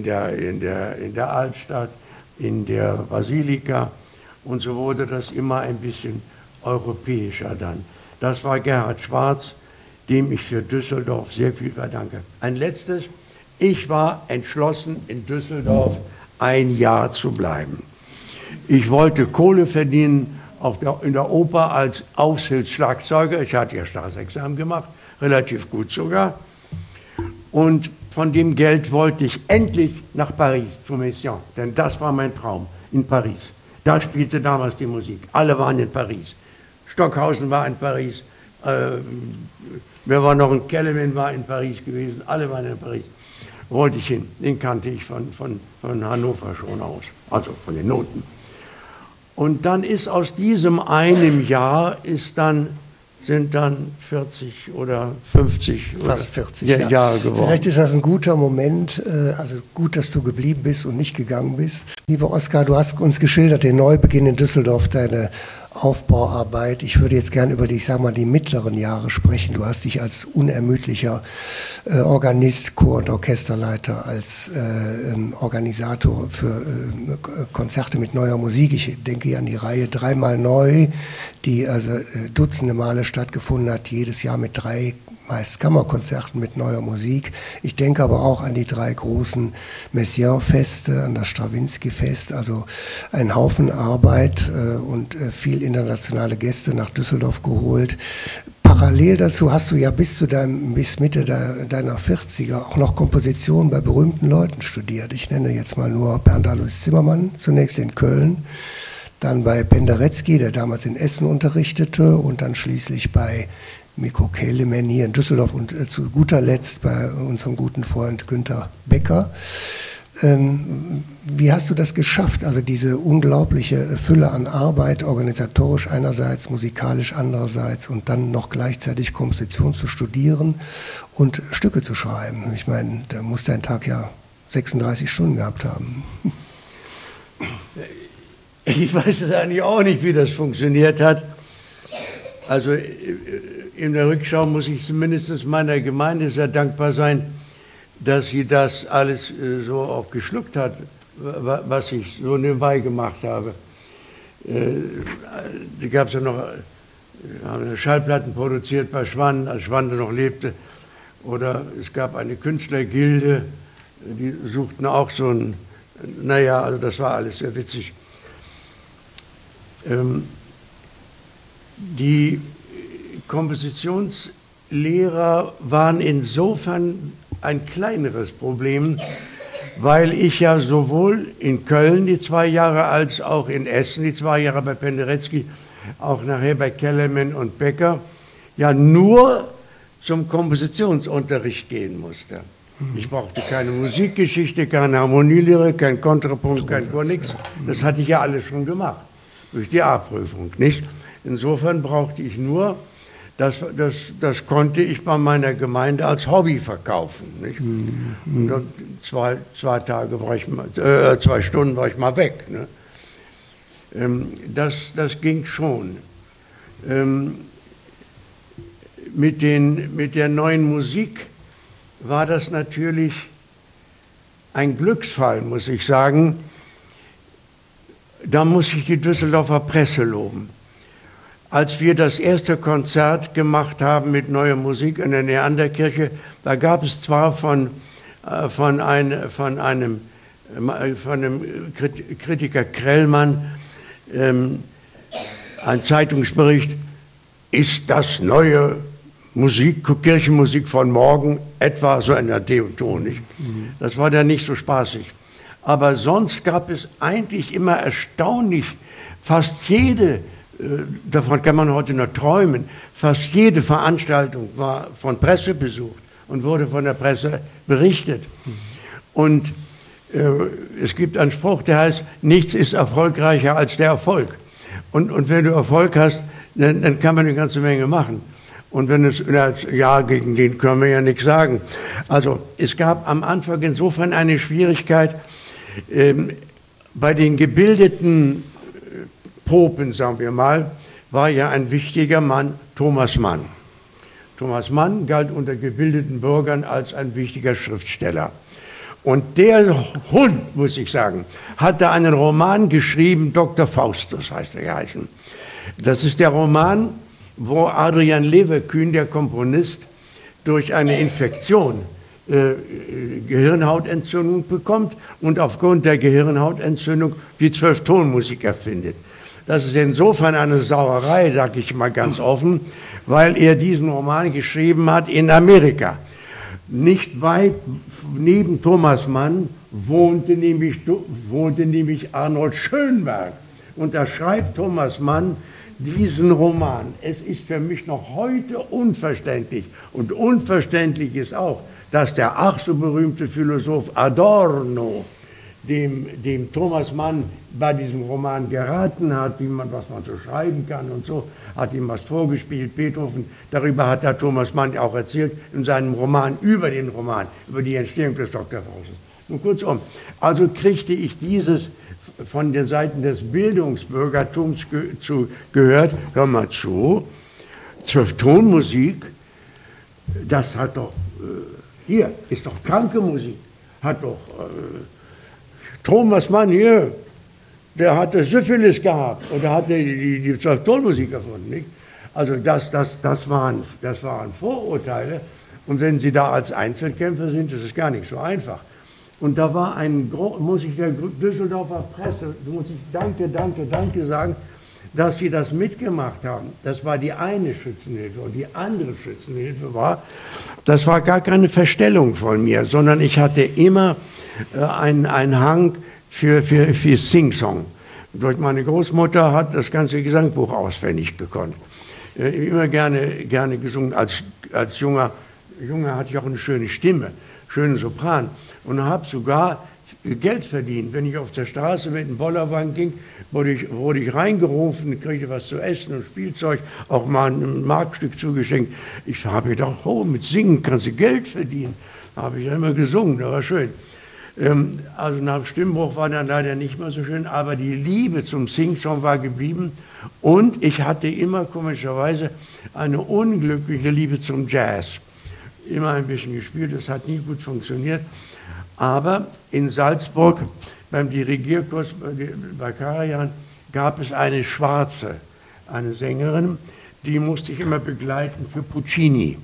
Altstadt, in der Basilika. Und so wurde das immer ein bisschen europäischer dann. Das war Gerhard Schwarz, dem ich für Düsseldorf sehr viel verdanke. Ein letztes, ich war entschlossen, in Düsseldorf ein Jahr zu bleiben. Ich wollte Kohle verdienen in der Oper als Aushilfsschlagzeuger. Ich hatte ja Staatsexamen gemacht, relativ gut sogar. Und von dem Geld wollte ich endlich nach Paris, zu Messiaen, denn das war mein Traum, in Paris. Da spielte damals die Musik. Alle waren in Paris. Stockhausen war in Paris. Wer war noch? Ein Kellerman war in Paris gewesen. Alle waren in Paris. Wollte ich hin. Den kannte ich von Hannover schon aus. Also von den Noten. Und dann ist aus diesem einem Jahr sind dann 40 oder 50 fast 40 Jahre geworden. Vielleicht ist das ein guter Moment, also gut, dass du geblieben bist und nicht gegangen bist. Lieber Oskar, du hast uns geschildert, den Neubeginn in Düsseldorf, deine Aufbauarbeit. Ich würde jetzt gern über die, ich sag mal, die mittleren Jahre sprechen. Du hast dich als unermüdlicher Organist, Chor- und Orchesterleiter, als Organisator für Konzerte mit neuer Musik. Ich denke hier an die Reihe Dreimal Neu, die also dutzende Male stattgefunden hat, jedes Jahr mit 3 meist Kammerkonzerten mit neuer Musik. Ich denke aber auch an die 3 großen Messiaen-Feste, an das Strawinsky-Fest, also ein Haufen Arbeit und viel internationale Gäste nach Düsseldorf geholt. Parallel dazu hast du ja bis Mitte deiner 40er auch noch Komposition bei berühmten Leuten studiert. Ich nenne jetzt mal nur Bernd Alois Zimmermann, zunächst in Köln, dann bei Penderecki, der damals in Essen unterrichtete, und dann schließlich bei Mikko Kelemen hier in Düsseldorf und zu guter Letzt bei unserem guten Freund Günter Becker. Wie hast du das geschafft, also diese unglaubliche Fülle an Arbeit, organisatorisch einerseits, musikalisch andererseits, und dann noch gleichzeitig Komposition zu studieren und Stücke zu schreiben? Ich meine, da muss dein Tag ja 36 Stunden gehabt haben. Ich weiß es eigentlich auch nicht, wie das funktioniert hat. Also in der Rückschau muss ich zumindest meiner Gemeinde sehr dankbar sein, dass sie das alles so auch geschluckt hat, was ich so nebenbei gemacht habe. Da gab es ja noch, haben Schallplatten produziert bei Schwann, als Schwann noch lebte. Oder es gab eine Künstlergilde, die suchten auch so ein, naja, also das war alles sehr witzig. Die Kompositionslehrer waren insofern ein kleineres Problem, weil ich ja sowohl in Köln die 2 Jahre als auch in Essen die 2 Jahre bei Penderecki, auch nachher bei Kellerman und Becker, ja nur zum Kompositionsunterricht gehen musste. Ich brauchte keine Musikgeschichte, keine Harmonielehre, kein Kontrapunkt, kein gar nichts. Das hatte ich ja alles schon gemacht, durch die A-Prüfung, nicht? Insofern brauchte ich nur, das konnte ich bei meiner Gemeinde als Hobby verkaufen, nicht? Und dann 2 Tage war ich mal, 2 Stunden war ich mal weg, ne? Das ging schon. Mit der neuen Musik war das natürlich ein Glücksfall, muss ich sagen. Da muss ich die Düsseldorfer Presse loben. Als wir das erste Konzert gemacht haben mit neuer Musik in der Neanderkirche, da gab es zwar von einem Kritiker Krellmann ein Zeitungsbericht, ist das neue Kirchenmusik von morgen etwa so in der Ton, nicht? Das war dann nicht so spaßig. Aber sonst gab es eigentlich immer erstaunlich, fast jede, davon kann man heute nur träumen, fast jede Veranstaltung war von Presse besucht und wurde von der Presse berichtet. Und es gibt einen Spruch, der heißt, nichts ist erfolgreicher als der Erfolg. Und wenn du Erfolg hast, dann kann man eine ganze Menge machen. Und wenn es, ja, gegen den können wir ja nichts sagen. Also es gab am Anfang insofern eine Schwierigkeit, bei den gebildeten Popen, sagen wir mal, war ja ein wichtiger Mann Thomas Mann. Thomas Mann galt unter gebildeten Bürgern als ein wichtiger Schriftsteller. Und der Hund, muss ich sagen, hat da einen Roman geschrieben, Dr. Faustus heißt er geheißen. Das ist der Roman, wo Adrian Leverkühn, der Komponist, durch eine Infektion Gehirnhautentzündung bekommt und aufgrund der Gehirnhautentzündung die 12-Ton-Musik erfindet. Das ist insofern eine Sauerei, sage ich mal ganz offen, weil er diesen Roman geschrieben hat in Amerika. Nicht weit neben Thomas Mann wohnte nämlich Arnold Schönberg. Und da schreibt Thomas Mann diesen Roman. Es ist für mich noch heute unverständlich. Und unverständlich ist auch, dass der ach so berühmte Philosoph Adorno dem Thomas Mann bei diesem Roman geraten hat, was man so schreiben kann und so, hat ihm was vorgespielt, Beethoven. Darüber hat der Thomas Mann auch erzählt in seinem Roman, über die Entstehung des Dr. Faustus. Nun kurzum, also kriegte ich dieses von den Seiten des Bildungsbürgertums gehört, hör mal zu, 12-Ton-Musik, das hat doch, hier ist doch kranke Musik, hat doch Thomas Mann hier, der hatte Syphilis gehabt oder hatte die 12-Ton-Musik erfunden, nicht? Also das waren Vorurteile und wenn Sie da als Einzelkämpfer sind, das ist gar nicht so einfach. Und da war muss ich der Düsseldorfer Presse, muss ich danke sagen, dass sie das mitgemacht haben. Das war die eine Schützenhilfe. Und die andere Schützenhilfe das war gar keine Verstellung von mir, sondern ich hatte immer einen Hang für Sing-Song. Durch meine Großmutter hat das ganze Gesangbuch auswendig gekonnt. Immer gerne gesungen. Als Junger hatte ich auch eine schöne Stimme, schönen Sopran. Und habe sogar Geld verdient. Wenn ich auf der Straße mit einem Bollerwagen ging, wurde ich reingerufen, kriegte was zu essen und Spielzeug, auch mal ein Markstück zugeschenkt. Ich habe gedacht, oh, mit Singen kannst du Geld verdienen. Da habe ich immer gesungen, das war schön. Also nach dem Stimmbruch war dann leider nicht mehr so schön, aber die Liebe zum Sing-Song war geblieben. Und ich hatte immer komischerweise eine unglückliche Liebe zum Jazz. Immer ein bisschen gespielt, das hat nie gut funktioniert. Aber in Salzburg beim Dirigierkurs bei Karajan gab es eine Schwarze, eine Sängerin, die musste ich immer begleiten für Puccini.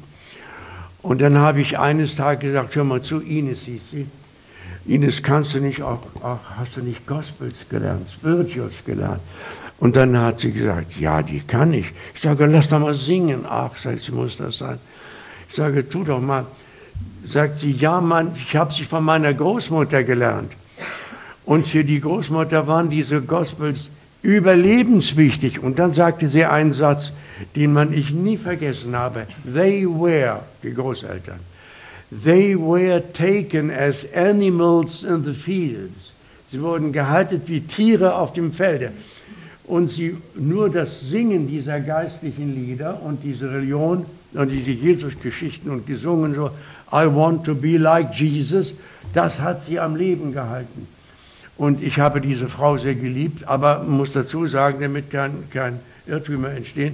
Und dann habe ich eines Tages gesagt, hör mal zu, Ines, hieß sie, Ines, kannst du nicht hast du nicht Gospels gelernt, Spirituals gelernt? Und dann hat sie gesagt, ja, die kann ich. Ich sage, lass doch mal singen. Ach, sagt sie, muss das sein? Ich sage, tu doch mal. Sagt sie, ja, Mann, ich habe sie von meiner Großmutter gelernt. Und für die Großmutter waren diese Gospels überlebenswichtig. Und dann sagte sie einen Satz, den ich nie vergessen habe. They were, die Großeltern, they were taken as animals in the fields. Sie wurden gehalten wie Tiere auf dem Felde. Und nur das Singen dieser geistlichen Lieder und diese Religion und diese Jesus-Geschichten und gesungen so, I want to be like Jesus, das hat sie am Leben gehalten. Und ich habe diese Frau sehr geliebt, aber muss dazu sagen, damit kein Irrtümer entstehen,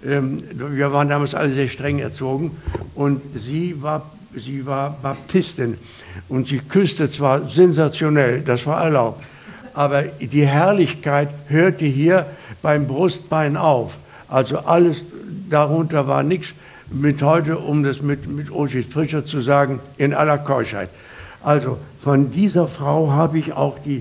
wir waren damals alle sehr streng erzogen und sie war Baptistin und sie küsste zwar sensationell, das war erlaubt, aber die Herrlichkeit hörte hier beim Brustbein auf. Also alles darunter war nichts mit heute, um das mit Ulrich Fischer zu sagen, in aller Keuschheit. Also von dieser Frau habe ich auch die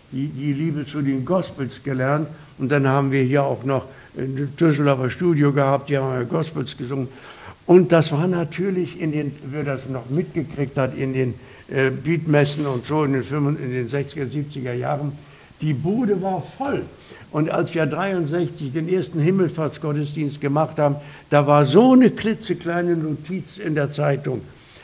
Liebe zu den Gospels gelernt. Und dann haben wir hier auch noch ein Düsseldorfer Studio gehabt, die haben ja Gospels gesungen. Und das war natürlich wer das noch mitgekriegt hat, in den Beatmessen und so in den 60er, 70er Jahren, die Bude war voll. Und als wir 1963 den ersten Himmelfahrtsgottesdienst gemacht haben, da war so eine klitzekleine Notiz in der Zeitung.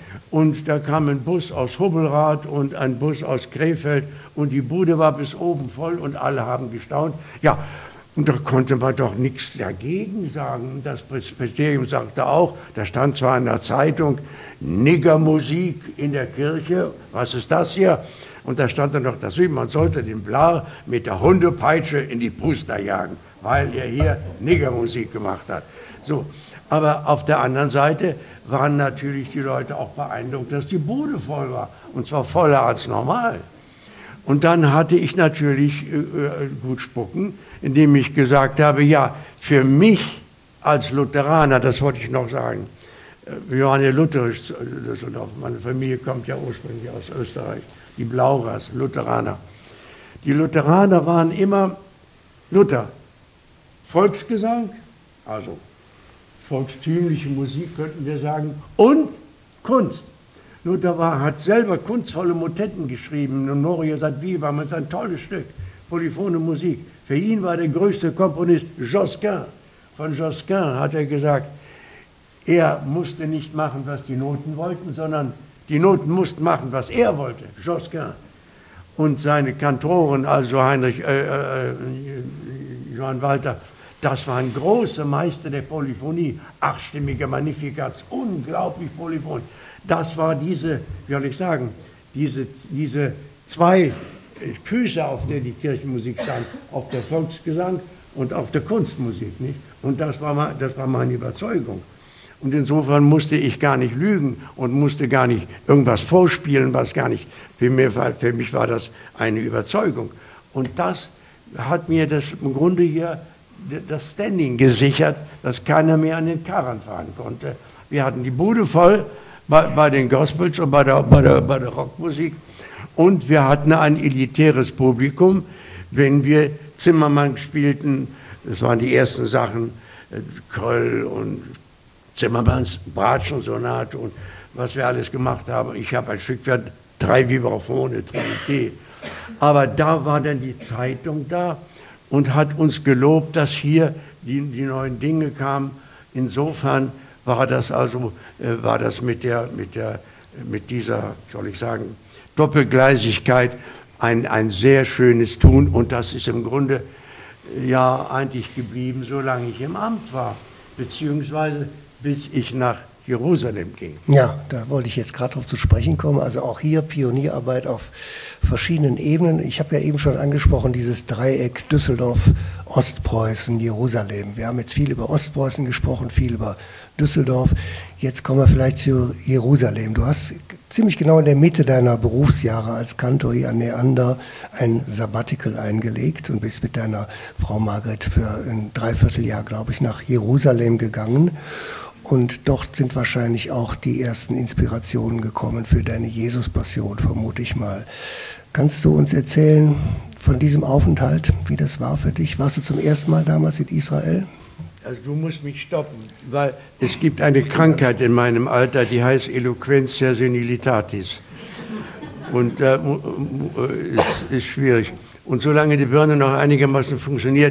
Und da kam ein Bus aus Hubbelrath und ein Bus aus Krefeld und die Bude war bis oben voll und alle haben gestaunt. Ja, und da konnte man doch nichts dagegen sagen. Das Presbyterium sagte auch, da stand zwar in der Zeitung, Niggermusik in der Kirche, was ist das hier? Und da stand dann noch dazu, man sollte den Blar mit der Hundepeitsche in die Puster jagen, weil er hier Niggermusik gemacht hat. So, aber auf der anderen Seite waren natürlich die Leute auch beeindruckt, dass die Bude voll war, und zwar voller als normal. Und dann hatte ich natürlich gut spucken, indem ich gesagt habe, ja, für mich als Lutheraner, das wollte ich noch sagen, wir waren ja lutherisch, meine Familie kommt ja ursprünglich aus Österreich, die Blaurers, Lutheraner. Die Lutheraner waren immer Luther. Volksgesang, also volkstümliche Musik könnten wir sagen, und Kunst. Luther hat selber kunstvolle Motetten geschrieben, Honorio Sat Viva, das ist ein tolles Stück, polyphone Musik. Für ihn war der größte Komponist Josquin. Von Josquin hat er gesagt, er musste nicht machen, was die Noten wollten, sondern die Noten mussten machen, was er wollte, Josquin. Und seine Kantoren, also Heinrich, Johann Walter, das waren große Meister der Polyphonie, achtstimmige Magnifikats, unglaublich polyphon. Das war diese zwei Füße, auf der die Kirchenmusik stand, auf der Volksgesang und auf der Kunstmusik, nicht? Und das war meine Überzeugung. Und insofern musste ich gar nicht lügen und musste gar nicht irgendwas vorspielen, was gar nicht, für mich war das eine Überzeugung. Und das hat mir im Grunde hier das Standing gesichert, dass keiner mehr an den Karren fahren konnte. Wir hatten die Bude voll bei den Gospels und bei der Rockmusik und wir hatten ein elitäres Publikum, wenn wir Zimmermann spielten, das waren die ersten Sachen, Kröll und Zimmermanns Bratschensonate und was wir alles gemacht haben. Ich habe ein Stück für 3 Vibraphone, Trinité. Aber da war dann die Zeitung da und hat uns gelobt, dass hier die neuen Dinge kamen. Insofern war das mit dieser, soll ich sagen, Doppelgleisigkeit ein sehr schönes Tun und das ist im Grunde ja eigentlich geblieben, solange ich im Amt war, beziehungsweise bis ich nach Jerusalem ging. Ja, da wollte ich jetzt gerade drauf zu sprechen kommen. Also auch hier Pionierarbeit auf verschiedenen Ebenen. Ich habe ja eben schon angesprochen, dieses Dreieck Düsseldorf, Ostpreußen, Jerusalem. Wir haben jetzt viel über Ostpreußen gesprochen, viel über Düsseldorf. Jetzt kommen wir vielleicht zu Jerusalem. Du hast ziemlich genau in der Mitte deiner Berufsjahre als Kantor hier an Neander ein Sabbatical eingelegt und bist mit deiner Frau Margret für ein Dreivierteljahr, glaube ich, nach Jerusalem gegangen. Und dort sind wahrscheinlich auch die ersten Inspirationen gekommen für deine Jesus-Passion, vermute ich mal. Kannst du uns erzählen von diesem Aufenthalt, wie das war für dich? Warst du zum ersten Mal damals in Israel? Also du musst mich stoppen, weil es gibt eine Krankheit in meinem Alter, die heißt Eloquentia senilitatis. Und ist schwierig. Und solange die Birne noch einigermaßen funktioniert,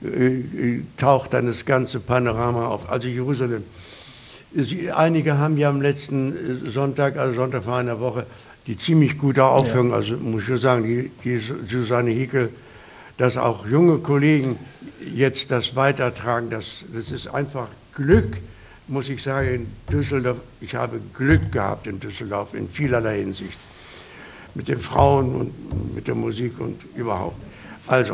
taucht dann das ganze Panorama auf. Also Jerusalem. Einige haben ja am letzten Sonntag, also Sonntag vor einer Woche, die ziemlich gute Aufführung, also muss ich schon sagen, die Susanne Hickel, dass auch junge Kollegen jetzt das weitertragen, das ist einfach Glück, muss ich sagen, in Düsseldorf. Ich habe Glück gehabt in Düsseldorf in vielerlei Hinsicht. Mit den Frauen und mit der Musik und überhaupt. Also,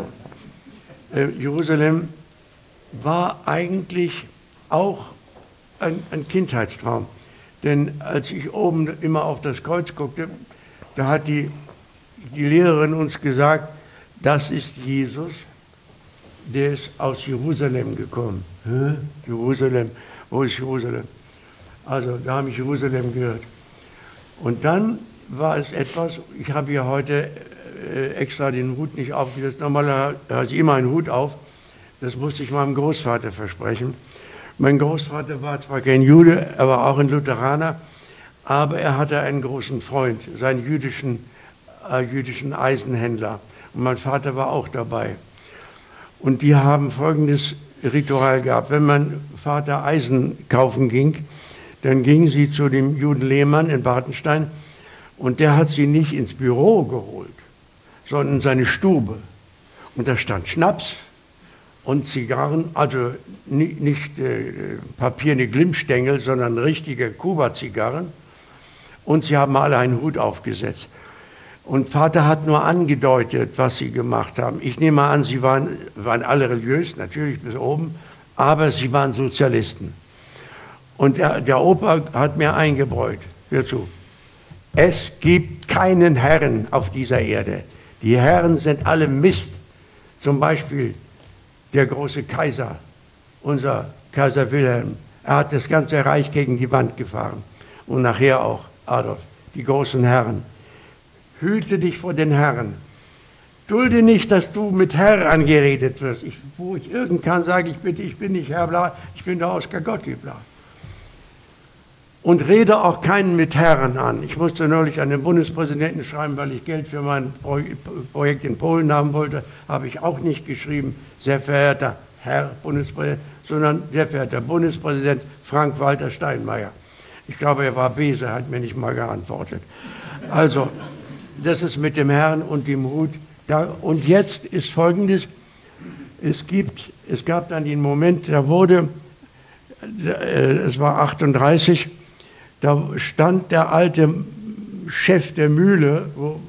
Jerusalem war eigentlich auch ein Kindheitstraum. Denn als ich oben immer auf das Kreuz guckte, da hat die Lehrerin uns gesagt, das ist Jesus, der ist aus Jerusalem gekommen. Hä? Jerusalem, wo ist Jerusalem? Also da habe ich Jerusalem gehört. Und dann war es etwas, ich habe hier heute extra den Hut nicht aufgesetzt, normalerweise hatte ich immer einen Hut auf, das musste ich meinem Großvater versprechen. Mein Großvater war zwar kein Jude, er war auch ein Lutheraner, aber er hatte einen großen Freund, seinen jüdischen Eisenhändler. Und mein Vater war auch dabei. Und die haben folgendes Ritual gehabt. Wenn mein Vater Eisen kaufen ging, dann ging sie zu dem Juden Lehmann in Bartenstein und der hat sie nicht ins Büro geholt, sondern in seine Stube. Und da stand Schnaps und Zigarren, also nicht papierne Glimmstängel, sondern richtige Kuba-Zigarren. Und sie haben alle einen Hut aufgesetzt. Und Vater hat nur angedeutet, was sie gemacht haben. Ich nehme an, sie waren alle religiös, natürlich bis oben, aber sie waren Sozialisten. Und der Opa hat mir eingebräut, hör zu, es gibt keinen Herrn auf dieser Erde. Die Herren sind alle Mist. Zum Beispiel der große Kaiser, unser Kaiser Wilhelm. Er hat das ganze Reich gegen die Wand gefahren. Und nachher auch Adolf, die großen Herren. Hüte dich vor den Herren. Dulde nicht, dass du mit Herr angeredet wirst. Wo ich irgend kann, sage ich bitte, ich bin nicht Herr Bla, ich bin der Oskar Gottlieb Bla. Und rede auch keinen mit Herren an. Ich musste neulich an den Bundespräsidenten schreiben, weil ich Geld für mein Projekt in Polen haben wollte, habe ich auch nicht geschrieben, sehr verehrter Herr Bundespräsident, sondern sehr verehrter Bundespräsident Frank-Walter Steinmeier. Ich glaube, er war Bese, hat mir nicht mal geantwortet. Also, das ist mit dem Herrn und dem Hut. Ja, und jetzt ist Folgendes, es gab dann den Moment, es war 38, da stand der alte Chef der Mühle, wo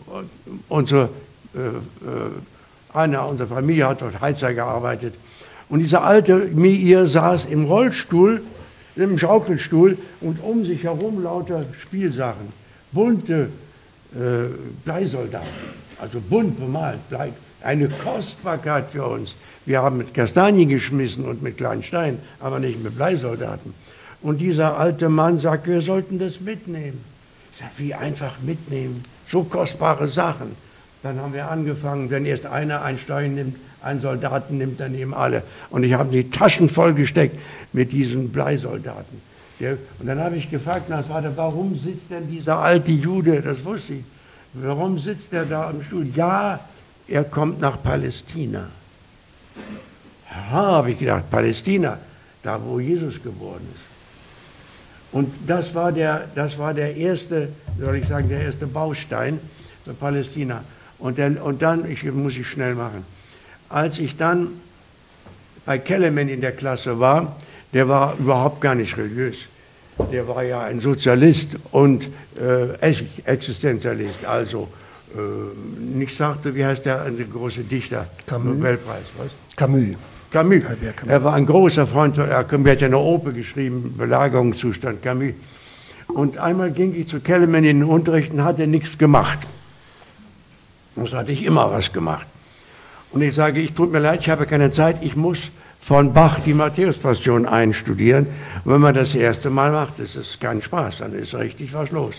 einer unserer Familie hat dort Heizer gearbeitet. Und dieser alte Meir saß im Rollstuhl, im Schaukelstuhl und um sich herum lauter Spielsachen, bunte Bleisoldaten, also bunt bemalt, eine Kostbarkeit für uns. Wir haben mit Kastanien geschmissen und mit kleinen Steinen, aber nicht mit Bleisoldaten. Und dieser alte Mann sagt, wir sollten das mitnehmen. Ich sage, wie einfach mitnehmen? So kostbare Sachen. Dann haben wir angefangen, wenn erst einer einen Stein nimmt, einen Soldaten nimmt, dann nehmen alle. Und ich habe die Taschen vollgesteckt mit diesen Bleisoldaten. Und dann habe ich gefragt, na Vater, warum sitzt denn dieser alte Jude, das wusste ich, warum sitzt er da im Stuhl? Ja, er kommt nach Palästina. Ja, habe ich gedacht, Palästina, da wo Jesus geboren ist. Und das war der erste, soll ich sagen, der erste Baustein für Palästina. Und dann, muss ich schnell machen, als ich dann bei Kellerman in der Klasse war, der war überhaupt gar nicht religiös. Der war ja ein Sozialist und Existenzialist. Also nicht sagte, wie heißt der große Dichter? Camus. Nobelpreis, was? Camus. Camus. Er war ein großer Freund, er hat ja eine Oper geschrieben, Belagerungszustand, Camus. Und einmal ging ich zu Kellerman in den Unterricht und hatte nichts gemacht. Das hatte ich immer was gemacht. Und ich sage, ich tut mir leid, ich habe keine Zeit, ich muss von Bach die Matthäus-Passion einstudieren. Und wenn man das erste Mal macht, ist es kein Spaß, dann ist richtig was los.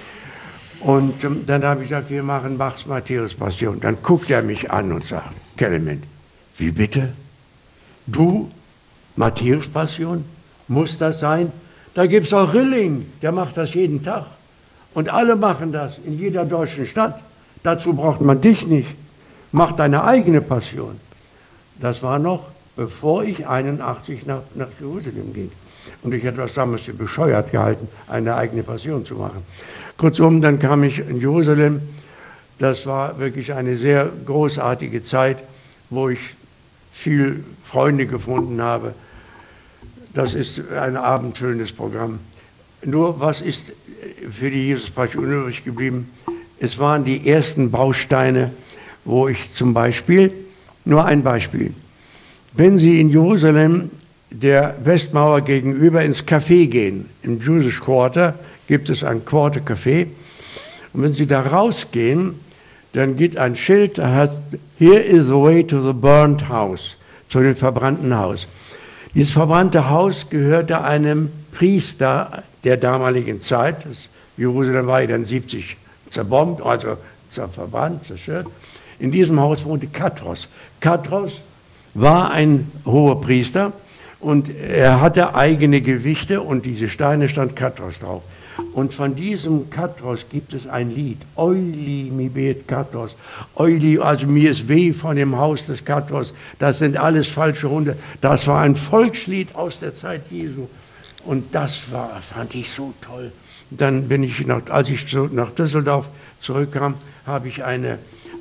Und dann habe ich gesagt, wir machen Bachs Matthäus-Passion. Dann guckt er mich an und sagt, Kellerman, wie bitte? Du, Matthäus-Passion? Muss das sein? Da gibt es auch Rilling, der macht das jeden Tag. Und alle machen das in jeder deutschen Stadt. Dazu braucht man dich nicht. Mach deine eigene Passion. Das war noch, bevor ich 81 nach Jerusalem ging. Und ich hätte das damals für bescheuert gehalten, eine eigene Passion zu machen. Kurzum, dann kam ich in Jerusalem. Das war wirklich eine sehr großartige Zeit, wo ich viel Freunde gefunden habe. Das ist ein abendfüllendes Programm. Nur, was ist für die Jesus-Passion übrig geblieben? Es waren die ersten Bausteine, wo ich zum Beispiel, nur ein Beispiel, wenn Sie in Jerusalem der Westmauer gegenüber ins Café gehen, im Jewish Quarter gibt es ein Quarter Café, und wenn Sie da rausgehen, dann geht ein Schild, da heißt, here is the way to the burnt house, zu dem verbrannten Haus. Dieses verbrannte Haus gehörte einem Priester der damaligen Zeit, Jerusalem war ja dann 70 zerbombt, also verbrannt, zerstört. In diesem Haus wohnte Katros. Katros war ein hoher Priester und er hatte eigene Gewichte und diese Steine stand Katros drauf. Und von diesem Katros gibt es ein Lied, Oili mi bet Katros. Oili, also mir ist weh von dem Haus des Katros, das sind alles falsche Hunde. Das war ein Volkslied aus der Zeit Jesu und das fand ich so toll. Dann bin ich, als ich nach Düsseldorf zurückkam, habe ich eine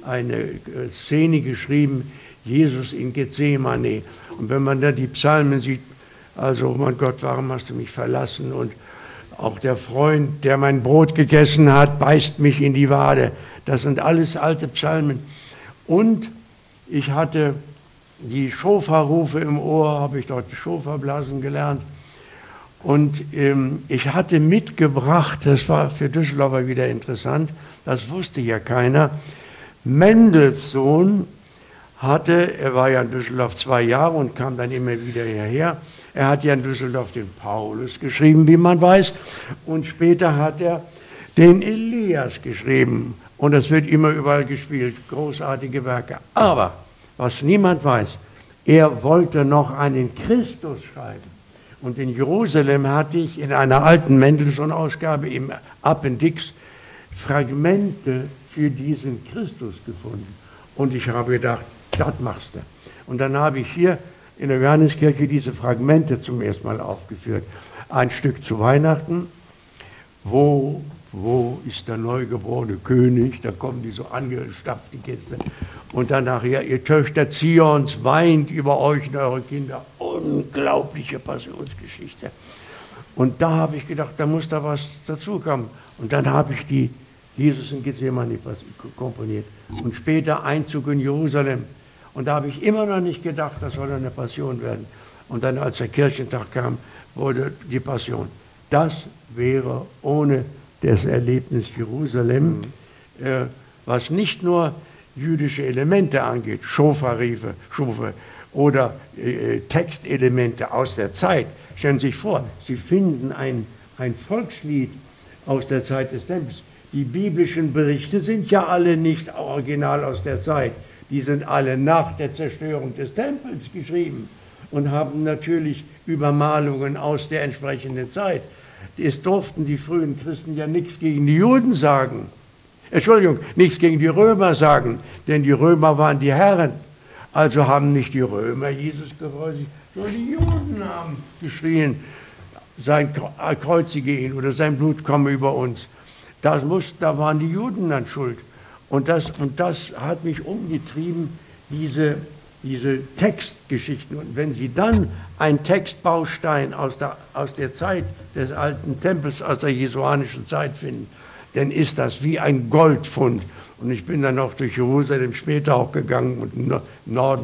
Szene geschrieben, Jesus in Gethsemane. Und wenn man da die Psalmen sieht, also, mein Gott, warum hast du mich verlassen? Und auch der Freund, der mein Brot gegessen hat, beißt mich in die Wade. Das sind alles alte Psalmen. Und ich hatte die Schofarrufe im Ohr, habe ich dort die Schofa-Blasen gelernt. Und ich hatte mitgebracht, das war für Düsseldorfer wieder interessant, das wusste ja keiner, Mendelssohn er war ja in Düsseldorf 2 Jahre und kam dann immer wieder hierher. Er hat ja in Düsseldorf den Paulus geschrieben, wie man weiß, und später hat er den Elias geschrieben. Und das wird immer überall gespielt, großartige Werke. Aber, was niemand weiß, er wollte noch einen Christus schreiben. Und in Jerusalem hatte ich in einer alten Mendelssohn-Ausgabe im Appendix Fragmente für diesen Christus gefunden. Und ich habe gedacht, das machst du. Und dann habe ich hier in der Johanneskirche diese Fragmente zum ersten Mal aufgeführt. Ein Stück zu Weihnachten, wo ist der neugeborene König? Da kommen die so angestapft, die Gäste. Und dann nachher, ihr Töchter Zions, weint über euch und eure Kinder. Unglaubliche Passionsgeschichte. Und da habe ich gedacht, da muss da was dazukommen. Und dann habe ich die Jesus in Gethsemane komponiert. Und später Einzug in Jerusalem. Und da habe ich immer noch nicht gedacht, das soll eine Passion werden. Und dann, als der Kirchentag kam, wurde die Passion. Das wäre ohne das Erlebnis Jerusalem, was nicht nur jüdische Elemente angeht, Schofa-Riefe, oder Textelemente aus der Zeit. Stellen Sie sich vor, Sie finden ein Volkslied aus der Zeit des Tempels. Die biblischen Berichte sind ja alle nicht original aus der Zeit. Die sind alle nach der Zerstörung des Tempels geschrieben und haben natürlich Übermalungen aus der entsprechenden Zeit. Es durften die frühen Christen ja nichts gegen die Juden sagen. Entschuldigung, nichts gegen die Römer sagen, denn die Römer waren die Herren. Also haben nicht die Römer Jesus gekreuzigt, sondern die Juden haben geschrien, kreuzige ihn oder sein Blut komme über uns. Da waren die Juden dann schuld. Und das hat mich umgetrieben, diese Textgeschichten. Und wenn Sie dann einen Textbaustein aus der Zeit des alten Tempels, aus der jesuanischen Zeit finden, dann ist das wie ein Goldfund. Und ich bin dann auch durch Jerusalem später auch gegangen und im Norden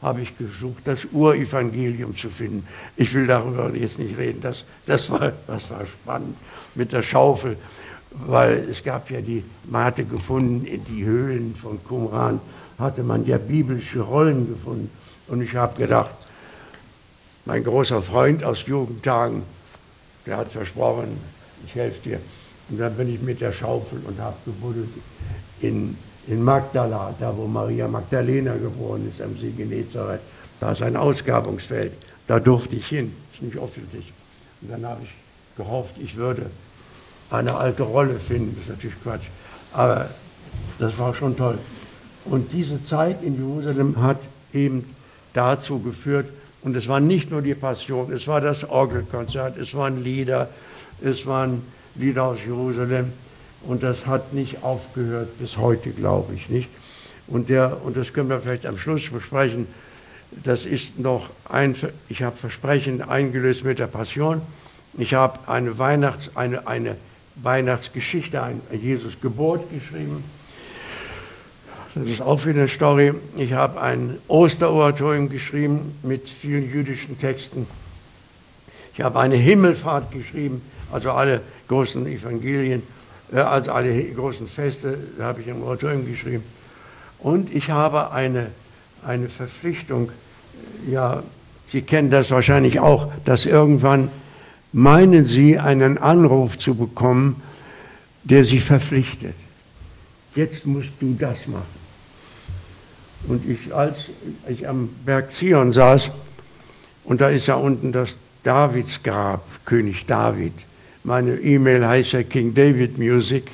habe ich gesucht, das Urevangelium zu finden. Ich will darüber jetzt nicht reden, das war spannend mit der Schaufel, weil es gab ja man hatte gefunden, in die Höhlen von Qumran hatte man ja biblische Rollen gefunden. Und ich habe gedacht, mein großer Freund aus Jugendtagen, der hat versprochen, ich helfe dir. Und dann bin ich mit der Schaufel und habe gebuddelt in Magdala, da wo Maria Magdalena geboren ist, am See Genezareth. Da ist ein Ausgrabungsfeld, da durfte ich hin, ist nicht öffentlich. Und dann habe ich gehofft, ich würde eine alte Rolle finden, das ist natürlich Quatsch, aber das war schon toll. Und diese Zeit in Jerusalem hat eben dazu geführt, und es war nicht nur die Passion, es war das Orgelkonzert, es waren Lieder aus Jerusalem, und das hat nicht aufgehört bis heute, glaube ich, nicht. Und das können wir vielleicht am Schluss besprechen, das ist noch ich habe Versprechen eingelöst mit der Passion, ich habe eine Weihnachtsgeschichte, ein Jesus Geburt geschrieben. Das ist auch wieder eine Story. Ich habe ein Osteroratorium geschrieben mit vielen jüdischen Texten. Ich habe eine Himmelfahrt geschrieben, also alle großen Evangelien, also alle großen Feste habe ich im Oratorium geschrieben. Und ich habe eine Verpflichtung, ja, Sie kennen das wahrscheinlich auch, dass irgendwann meinen Sie, einen Anruf zu bekommen, der Sie verpflichtet. Jetzt musst du das machen. Und als ich am Berg Zion saß, und da ist ja unten das Davidsgrab, König David. Meine E-Mail heißt ja King David Music.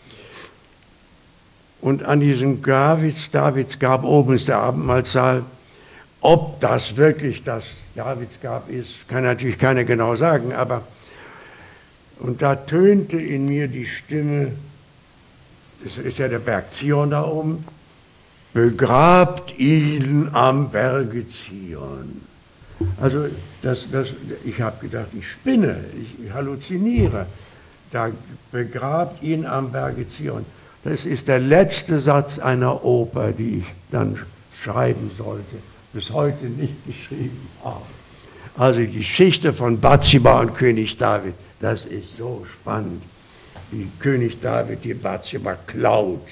Und an diesem Davidsgrab oben ist der Abendmahlsaal. Ob das wirklich das Davidsgrab ist, kann natürlich keiner genau sagen, aber und da tönte in mir die Stimme, das ist ja der Berg Zion da oben, begrabt ihn am Berge Zion. Also ich habe gedacht, ich spinne, ich halluziniere. Da begrabt ihn am Berge Zion. Das ist der letzte Satz einer Oper, die ich dann schreiben sollte, bis heute nicht geschrieben habe. Also die Geschichte von Bathseba und König David, das ist so spannend, wie König David die Bathseba klaut.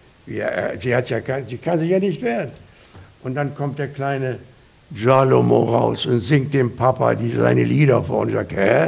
Sie kann sich ja nicht wehren. Und dann kommt der kleine Salomo raus und singt dem Papa seine Lieder vor und sagt, hä?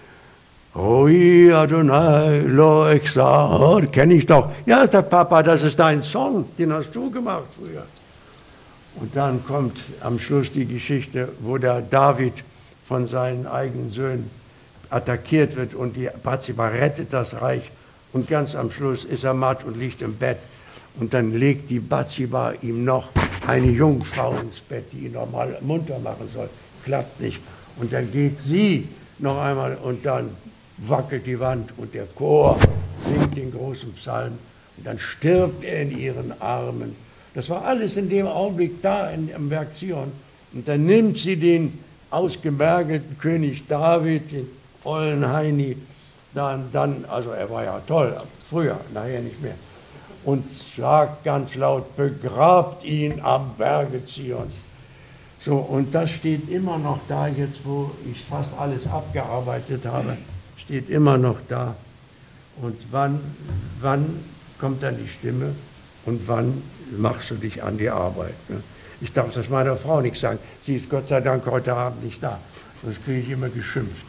Roi Adonai lo exar, kenne ich doch. Ja, der Papa, das ist dein Song, den hast du gemacht früher. Und dann kommt am Schluss die Geschichte, wo der David von seinen eigenen Söhnen attackiert wird und die Bathseba rettet das Reich. Und ganz am Schluss ist er matt und liegt im Bett. Und dann legt die Bathseba ihm noch eine Jungfrau ins Bett, die ihn noch mal munter machen soll. Klappt nicht. Und dann geht sie noch einmal und dann wackelt die Wand und der Chor singt den großen Psalm. Und dann stirbt er in ihren Armen. Das war alles in dem Augenblick da am Berg Zion. Und dann nimmt sie den ausgemergelten König David, den ollen Heini, also er war ja toll, früher, nachher nicht mehr, und sagt ganz laut, begrabt ihn am Berge Zion. So, und das steht immer noch da, jetzt wo ich fast alles abgearbeitet habe, steht immer noch da. Und wann kommt dann die Stimme und wann machst du dich an die Arbeit? Ne? Ich darf das meiner Frau nicht sagen. Sie ist Gott sei Dank heute Abend nicht da. Sonst kriege ich immer geschimpft.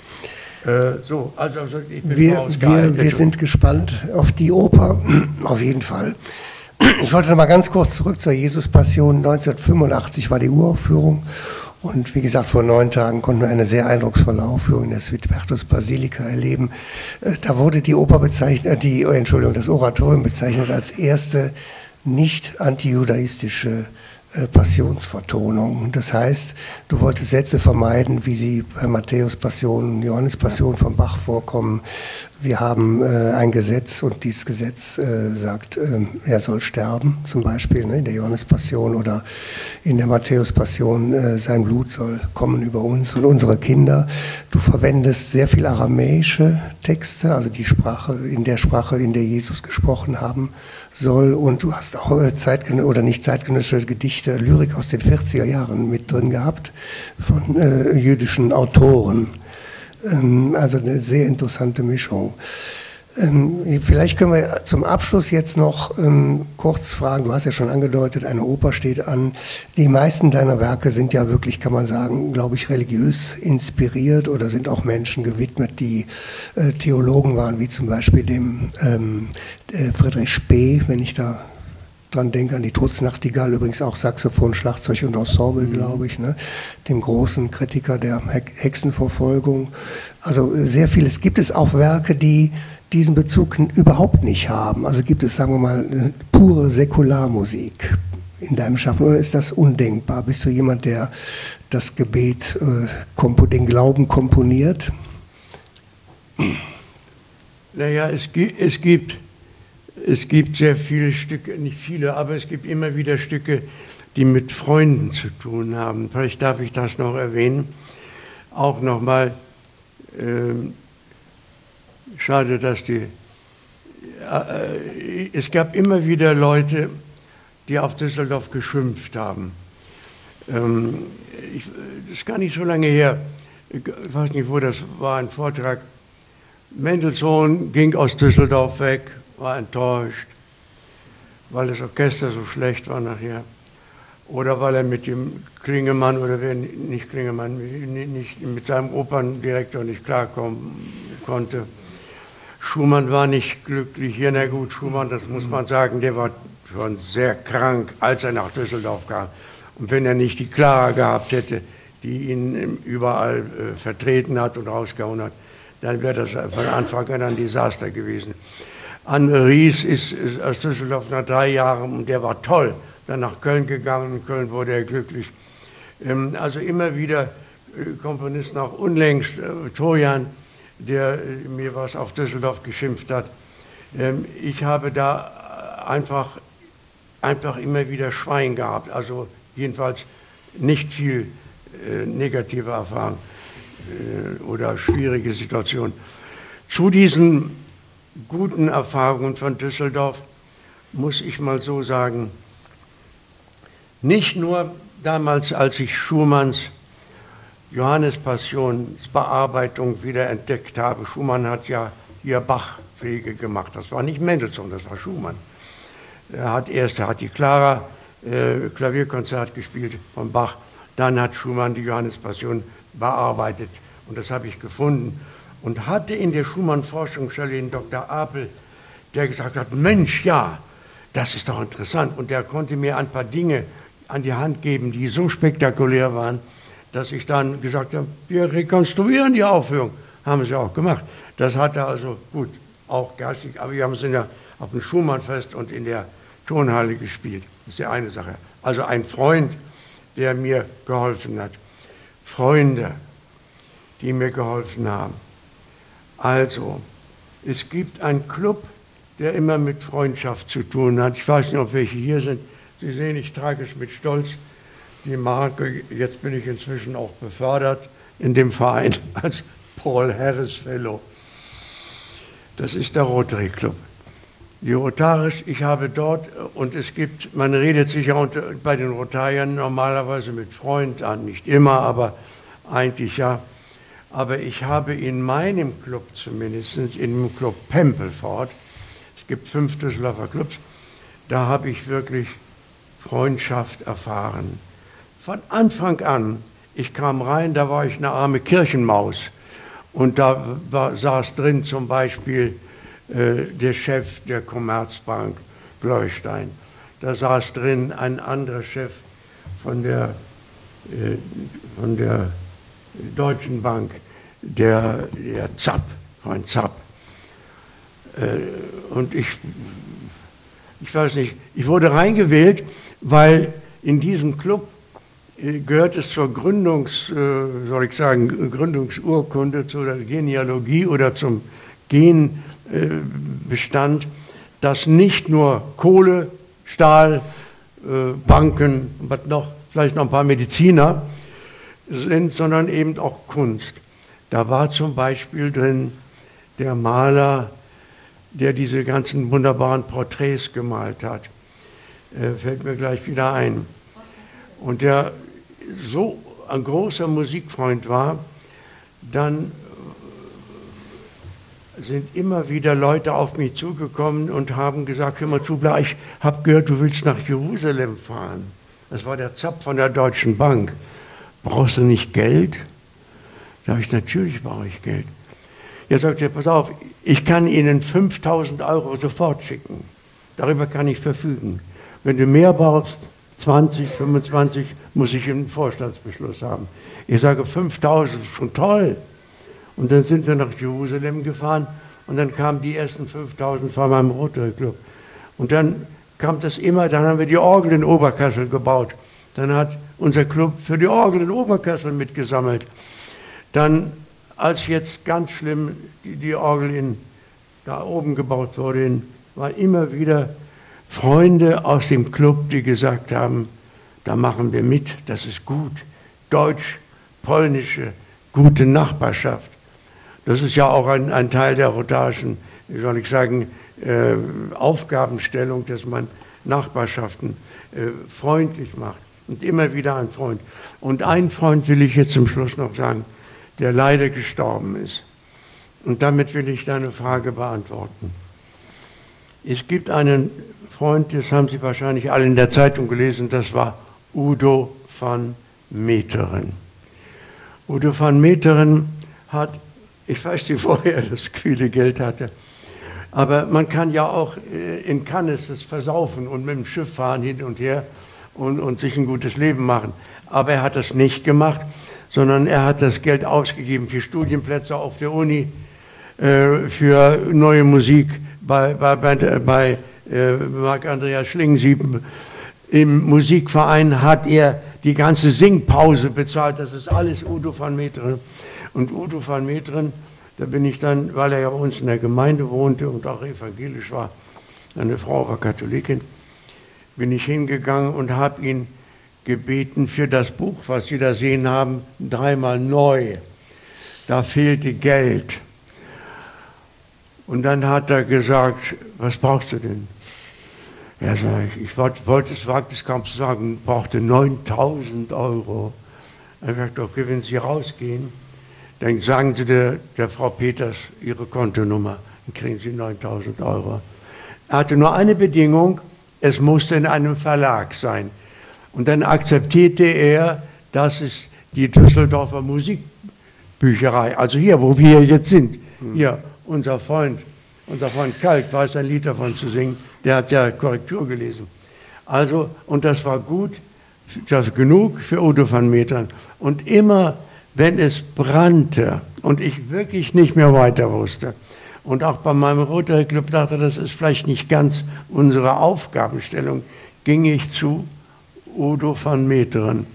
Ich bin wir sind gespannt auf die Oper, auf jeden Fall. Ich wollte noch mal ganz kurz zurück zur Jesus-Passion. 1985 war die Uraufführung. Und wie gesagt, vor 9 Tagen konnten wir eine sehr eindrucksvolle Aufführung in der Suite-Bertus Basilika erleben. Da wurde die Oper bezeichnet, das Oratorium bezeichnet als erste nicht antijudaistische Passionsvertonung. Das heißt, du wolltest Sätze vermeiden, wie sie bei Matthäus Passion, Johannes Passion von Bach vorkommen. Wir haben ein Gesetz und dieses Gesetz sagt, er soll sterben, zum Beispiel in der Johannespassion oder in der Matthäuspassion, sein Blut soll kommen über uns und unsere Kinder. Du verwendest sehr viel aramäische Texte, also die Sprache, in der Jesus gesprochen haben soll, und du hast auch nicht zeitgenössische Gedichte, Lyrik aus den 40er Jahren mit drin gehabt von jüdischen Autoren. Also eine sehr interessante Mischung. Vielleicht können wir zum Abschluss jetzt noch kurz fragen, du hast ja schon angedeutet, eine Oper steht an. Die meisten deiner Werke sind ja wirklich, kann man sagen, glaube ich, religiös inspiriert oder sind auch Menschen gewidmet, die Theologen waren, wie zum Beispiel dem Friedrich Spee, wenn ich da dran denke, an die Todsnachtigall, übrigens auch Saxophon, Schlagzeug und Ensemble, glaube ich, ne? Dem großen Kritiker der Hexenverfolgung. Also sehr vieles. Gibt es auch Werke, die diesen Bezug überhaupt nicht haben? Also gibt es, sagen wir mal, pure Säkularmusik in deinem Schaffen, oder ist das undenkbar? Bist du jemand, der das Gebet, den Glauben komponiert? Naja, es gibt sehr viele Stücke, nicht viele, aber es gibt immer wieder Stücke, die mit Freunden zu tun haben. Vielleicht darf ich das noch erwähnen. Auch nochmal, schade, dass es gab immer wieder Leute, die auf Düsseldorf geschimpft haben. Das ist gar nicht so lange her. Ich weiß nicht, wo das war, ein Vortrag. Mendelssohn ging aus Düsseldorf weg, war enttäuscht, weil das Orchester so schlecht war nachher. Oder weil er mit dem Klingemann, oder nicht Klingemann, nicht mit seinem Operndirektor nicht klarkommen konnte. Schumann war nicht glücklich hier. Na gut, Schumann, das muss man sagen, der war schon sehr krank, als er nach Düsseldorf kam. Und wenn er nicht die Clara gehabt hätte, die ihn überall vertreten hat und rausgehauen hat, dann wäre das von Anfang an ein Desaster gewesen. Anne Ries ist aus Düsseldorf nach 3 Jahren, und der war toll, dann nach Köln gegangen, in Köln wurde er glücklich. Also immer wieder Komponisten, auch unlängst, Trojan, der mir was auf Düsseldorf geschimpft hat. Ich habe da einfach immer wieder Schwein gehabt, also jedenfalls nicht viel negative Erfahrung oder schwierige Situation. Zu diesen guten Erfahrungen von Düsseldorf muss ich mal so sagen, nicht nur damals, als ich Schumanns Johannespassionsbearbeitung wieder entdeckt habe. Schumann hat ja hier Bach-Pflege gemacht. Das war nicht Mendelssohn, das war Schumann. Er hat die Clara Klavierkonzert gespielt von Bach. Dann hat Schumann die Johannespassion bearbeitet. Und das habe ich gefunden. Und hatte in der Schumann-Forschungsstelle den Dr. Apel, der gesagt hat, Mensch, ja, das ist doch interessant. Und der konnte mir ein paar Dinge an die Hand geben, die so spektakulär waren, dass ich dann gesagt habe, wir rekonstruieren die Aufführung. Haben sie auch gemacht. Das hat er also gut, auch geistig, aber wir haben es auf dem Schumannfest und in der Turnhalle gespielt. Das ist die eine Sache. Also ein Freund, der mir geholfen hat. Freunde, die mir geholfen haben. Also, es gibt einen Club, der immer mit Freundschaft zu tun hat. Ich weiß nicht, ob welche hier sind. Sie sehen, ich trage es mit Stolz, die Marke. Jetzt bin ich inzwischen auch befördert in dem Verein als Paul Harris Fellow. Das ist der Rotary Club. Die Rotarisch, ich habe dort, und es gibt, man redet sich ja bei den Rotariern normalerweise mit Freund an, nicht immer, aber eigentlich ja. Aber ich habe in meinem Club zumindest, in dem Club Pempelfort, es gibt 5 Düsseldorfer Clubs, da habe ich wirklich Freundschaft erfahren. Von Anfang an, ich kam rein, da war ich eine arme Kirchenmaus. Und da saß drin zum Beispiel der Chef der Commerzbank, Gleustein. Da saß drin ein anderer Chef von der Deutschen Bank, der Zapp, Freund Zapp. Und ich weiß nicht, ich wurde reingewählt, weil in diesem Club gehört es zur Gründungsurkunde, zur Genealogie oder zum Gen bestand, dass nicht nur Kohle, Stahl, Banken, vielleicht noch ein paar Mediziner sind, sondern eben auch Kunst. Da war zum Beispiel drin der Maler, der diese ganzen wunderbaren Porträts gemalt hat. Fällt mir gleich wieder ein. Und der so ein großer Musikfreund war, dann sind immer wieder Leute auf mich zugekommen und haben gesagt, hör mal zu, ich habe gehört, du willst nach Jerusalem fahren. Das war der Zopp von der Deutschen Bank. Brauchst du nicht Geld? Da habe ich, natürlich brauche ich Geld. Jetzt sagt er, pass auf, ich kann Ihnen 5.000 € sofort schicken. Darüber kann ich verfügen. Wenn du mehr brauchst, 20, 25, muss ich einen Vorstandsbeschluss haben. Ich sage, 5.000 ist schon toll. Und dann sind wir nach Jerusalem gefahren und dann kamen die ersten 5.000 von meinem Rotary Club. Und dann kam das immer, dann haben wir die Orgel in Oberkassel gebaut. Dann hat unser Club für die Orgel in Oberkassel mitgesammelt. Dann, als jetzt ganz schlimm die Orgel da oben gebaut wurde, waren immer wieder Freunde aus dem Club, die gesagt haben, da machen wir mit, das ist gut. Deutsch-polnische, gute Nachbarschaft. Das ist ja auch ein Teil der rotarischen, wie soll ich sagen, Aufgabenstellung, dass man Nachbarschaften freundlich macht. Und immer wieder ein Freund. Und einen Freund will ich jetzt zum Schluss noch sagen, der leider gestorben ist. Und damit will ich deine Frage beantworten. Es gibt einen Freund, das haben Sie wahrscheinlich alle in der Zeitung gelesen, das war Udo van Meteren. Udo van Meteren hat, ich weiß nicht, woher das viele Geld hatte, aber man kann ja auch in Cannes das versaufen und mit dem Schiff fahren hin und her und sich ein gutes Leben machen. Aber er hat das nicht gemacht, sondern er hat das Geld ausgegeben für Studienplätze auf der Uni, für neue Musik bei Marc-Andreas Schlingensieben. Im Musikverein hat er die ganze Singpause bezahlt, das ist alles Udo van Meteren. Und Udo van Meteren, da bin ich dann, weil er ja bei uns in der Gemeinde wohnte und auch evangelisch war, seine Frau war Katholikin, bin ich hingegangen und habe ihn gebeten für das Buch, was Sie da sehen haben, 3-mal neu. Da fehlte Geld. Und dann hat er gesagt, was brauchst du denn? Ja, sag ich wollte es, wagte es kaum zu sagen, brauchte 9.000 €. Er sagt, okay, wenn Sie rausgehen, dann sagen Sie der Frau Peters Ihre Kontonummer, dann kriegen Sie 9.000 €. Er hatte nur eine Bedingung, es musste in einem Verlag sein. Und dann akzeptierte er, dass es die Düsseldorfer Musikbücherei, also hier, wo wir jetzt sind, hier, unser Freund Kalk weiß ein Lied davon zu singen, der hat ja Korrektur gelesen. Also, und das war gut, das genug für Udo van Meteren. Und immer, wenn es brannte und ich wirklich nicht mehr weiter wusste, und auch bei meinem Rotary Club dachte, das ist vielleicht nicht ganz unsere Aufgabenstellung, ging ich zu Udo van Meteren.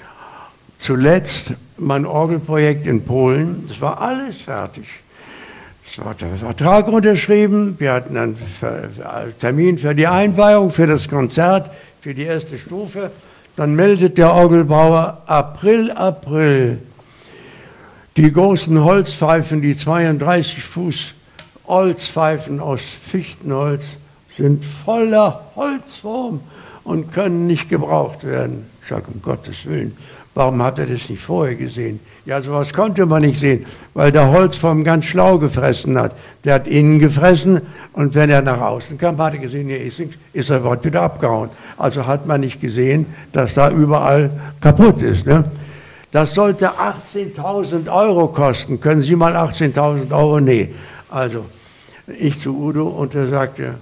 Zuletzt mein Orgelprojekt in Polen, das war alles fertig. Es war der Vertrag unterschrieben, wir hatten einen Termin für die Einweihung, für das Konzert, für die erste Stufe. Dann meldet der Orgelbauer, April. Die großen Holzpfeifen, die 32 Fuß Holzpfeifen aus Fichtenholz, sind voller Holzwurm und können nicht gebraucht werden. Ich sage, um Gottes Willen, warum hat er das nicht vorher gesehen? Ja, sowas konnte man nicht sehen, weil der Holzwurm ganz schlau gefressen hat. Der hat innen gefressen und wenn er nach außen kam, hat er gesehen, hier ist nichts, ist er sofort wieder abgehauen. Also hat man nicht gesehen, dass da überall kaputt ist. Ne? Das sollte 18.000 € kosten. Können Sie mal 18.000 €? Nee. Also, ich zu Udo und er sagte,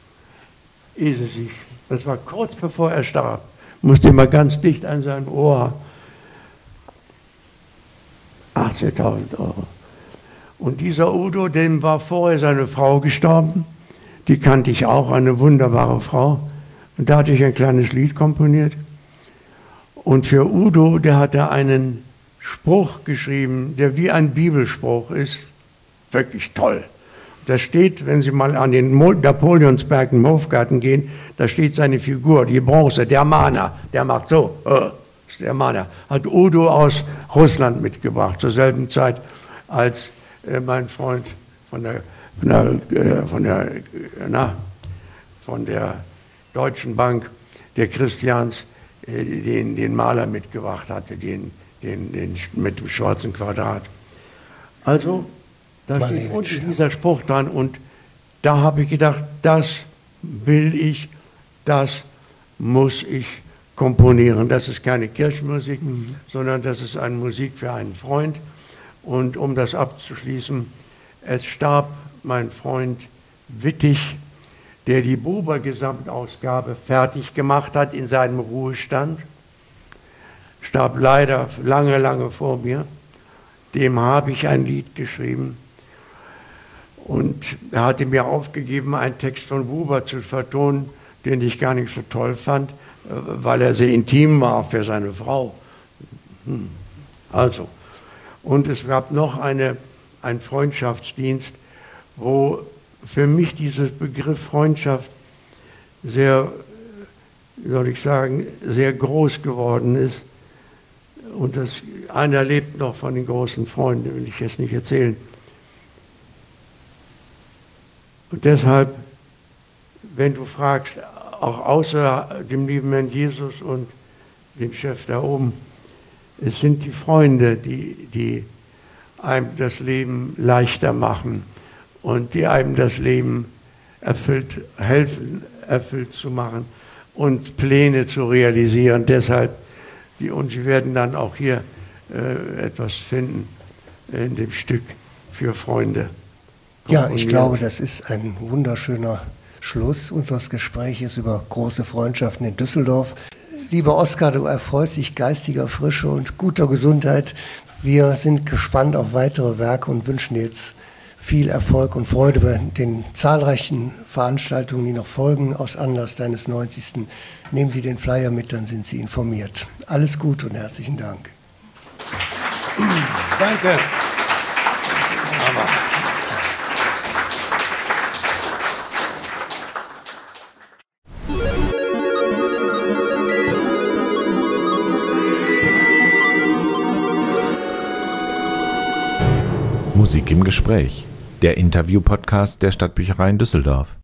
ehe sich, das war kurz bevor er starb, musste immer ganz dicht an sein Ohr, 18.000 €. Und dieser Udo, dem war vorher seine Frau gestorben, die kannte ich auch, eine wunderbare Frau. Und da hatte ich ein kleines Lied komponiert. Und für Udo, der hatte einen Spruch geschrieben, der wie ein Bibelspruch ist, wirklich toll. Da steht, wenn Sie mal an den Napoleonsberg im Hofgarten gehen, da steht seine Figur, die Bronze, der Mahner, der macht so, ist der Mahner. Hat Udo aus Russland mitgebracht, zur selben Zeit, als mein Freund von der Deutschen Bank, der Christians, den Maler mitgebracht hatte, den mit dem schwarzen Quadrat. Also, da steht unten dieser Spruch dran und da habe ich gedacht, das will ich, das muss ich komponieren. Das ist keine Kirchenmusik, sondern das ist eine Musik für einen Freund. Und um das abzuschließen, es starb mein Freund Wittig, der die Buber-Gesamtausgabe fertig gemacht hat in seinem Ruhestand, starb leider lange, lange vor mir. Dem habe ich ein Lied geschrieben und er hatte mir aufgegeben, einen Text von Buber zu vertonen, den ich gar nicht so toll fand, weil er sehr intim war für seine Frau. Also, und es gab noch einen Freundschaftsdienst, wo für mich dieser Begriff Freundschaft sehr, wie soll ich sagen, sehr groß geworden ist. Und einer lebt noch von den großen Freunden, will ich jetzt nicht erzählen. Und deshalb, wenn du fragst, auch außer dem lieben Herrn Jesus und dem Chef da oben, es sind die Freunde, die einem das Leben leichter machen und die einem das Leben helfen, erfüllt zu machen und Pläne zu realisieren. Deshalb, und Sie werden dann auch hier etwas finden in dem Stück für Freunde. Ja, ich glaube, das ist ein wunderschöner Schluss unseres Gespräches über große Freundschaften in Düsseldorf. Lieber Oskar, du erfreust dich geistiger Frische und guter Gesundheit. Wir sind gespannt auf weitere Werke und wünschen dir jetzt viel Erfolg und Freude bei den zahlreichen Veranstaltungen, die noch folgen aus Anlass deines 90. Nehmen Sie den Flyer mit, dann sind Sie informiert. Alles Gute und herzlichen Dank. Danke. Musik im Gespräch, der Interview-Podcast der Stadtbücherei in Düsseldorf.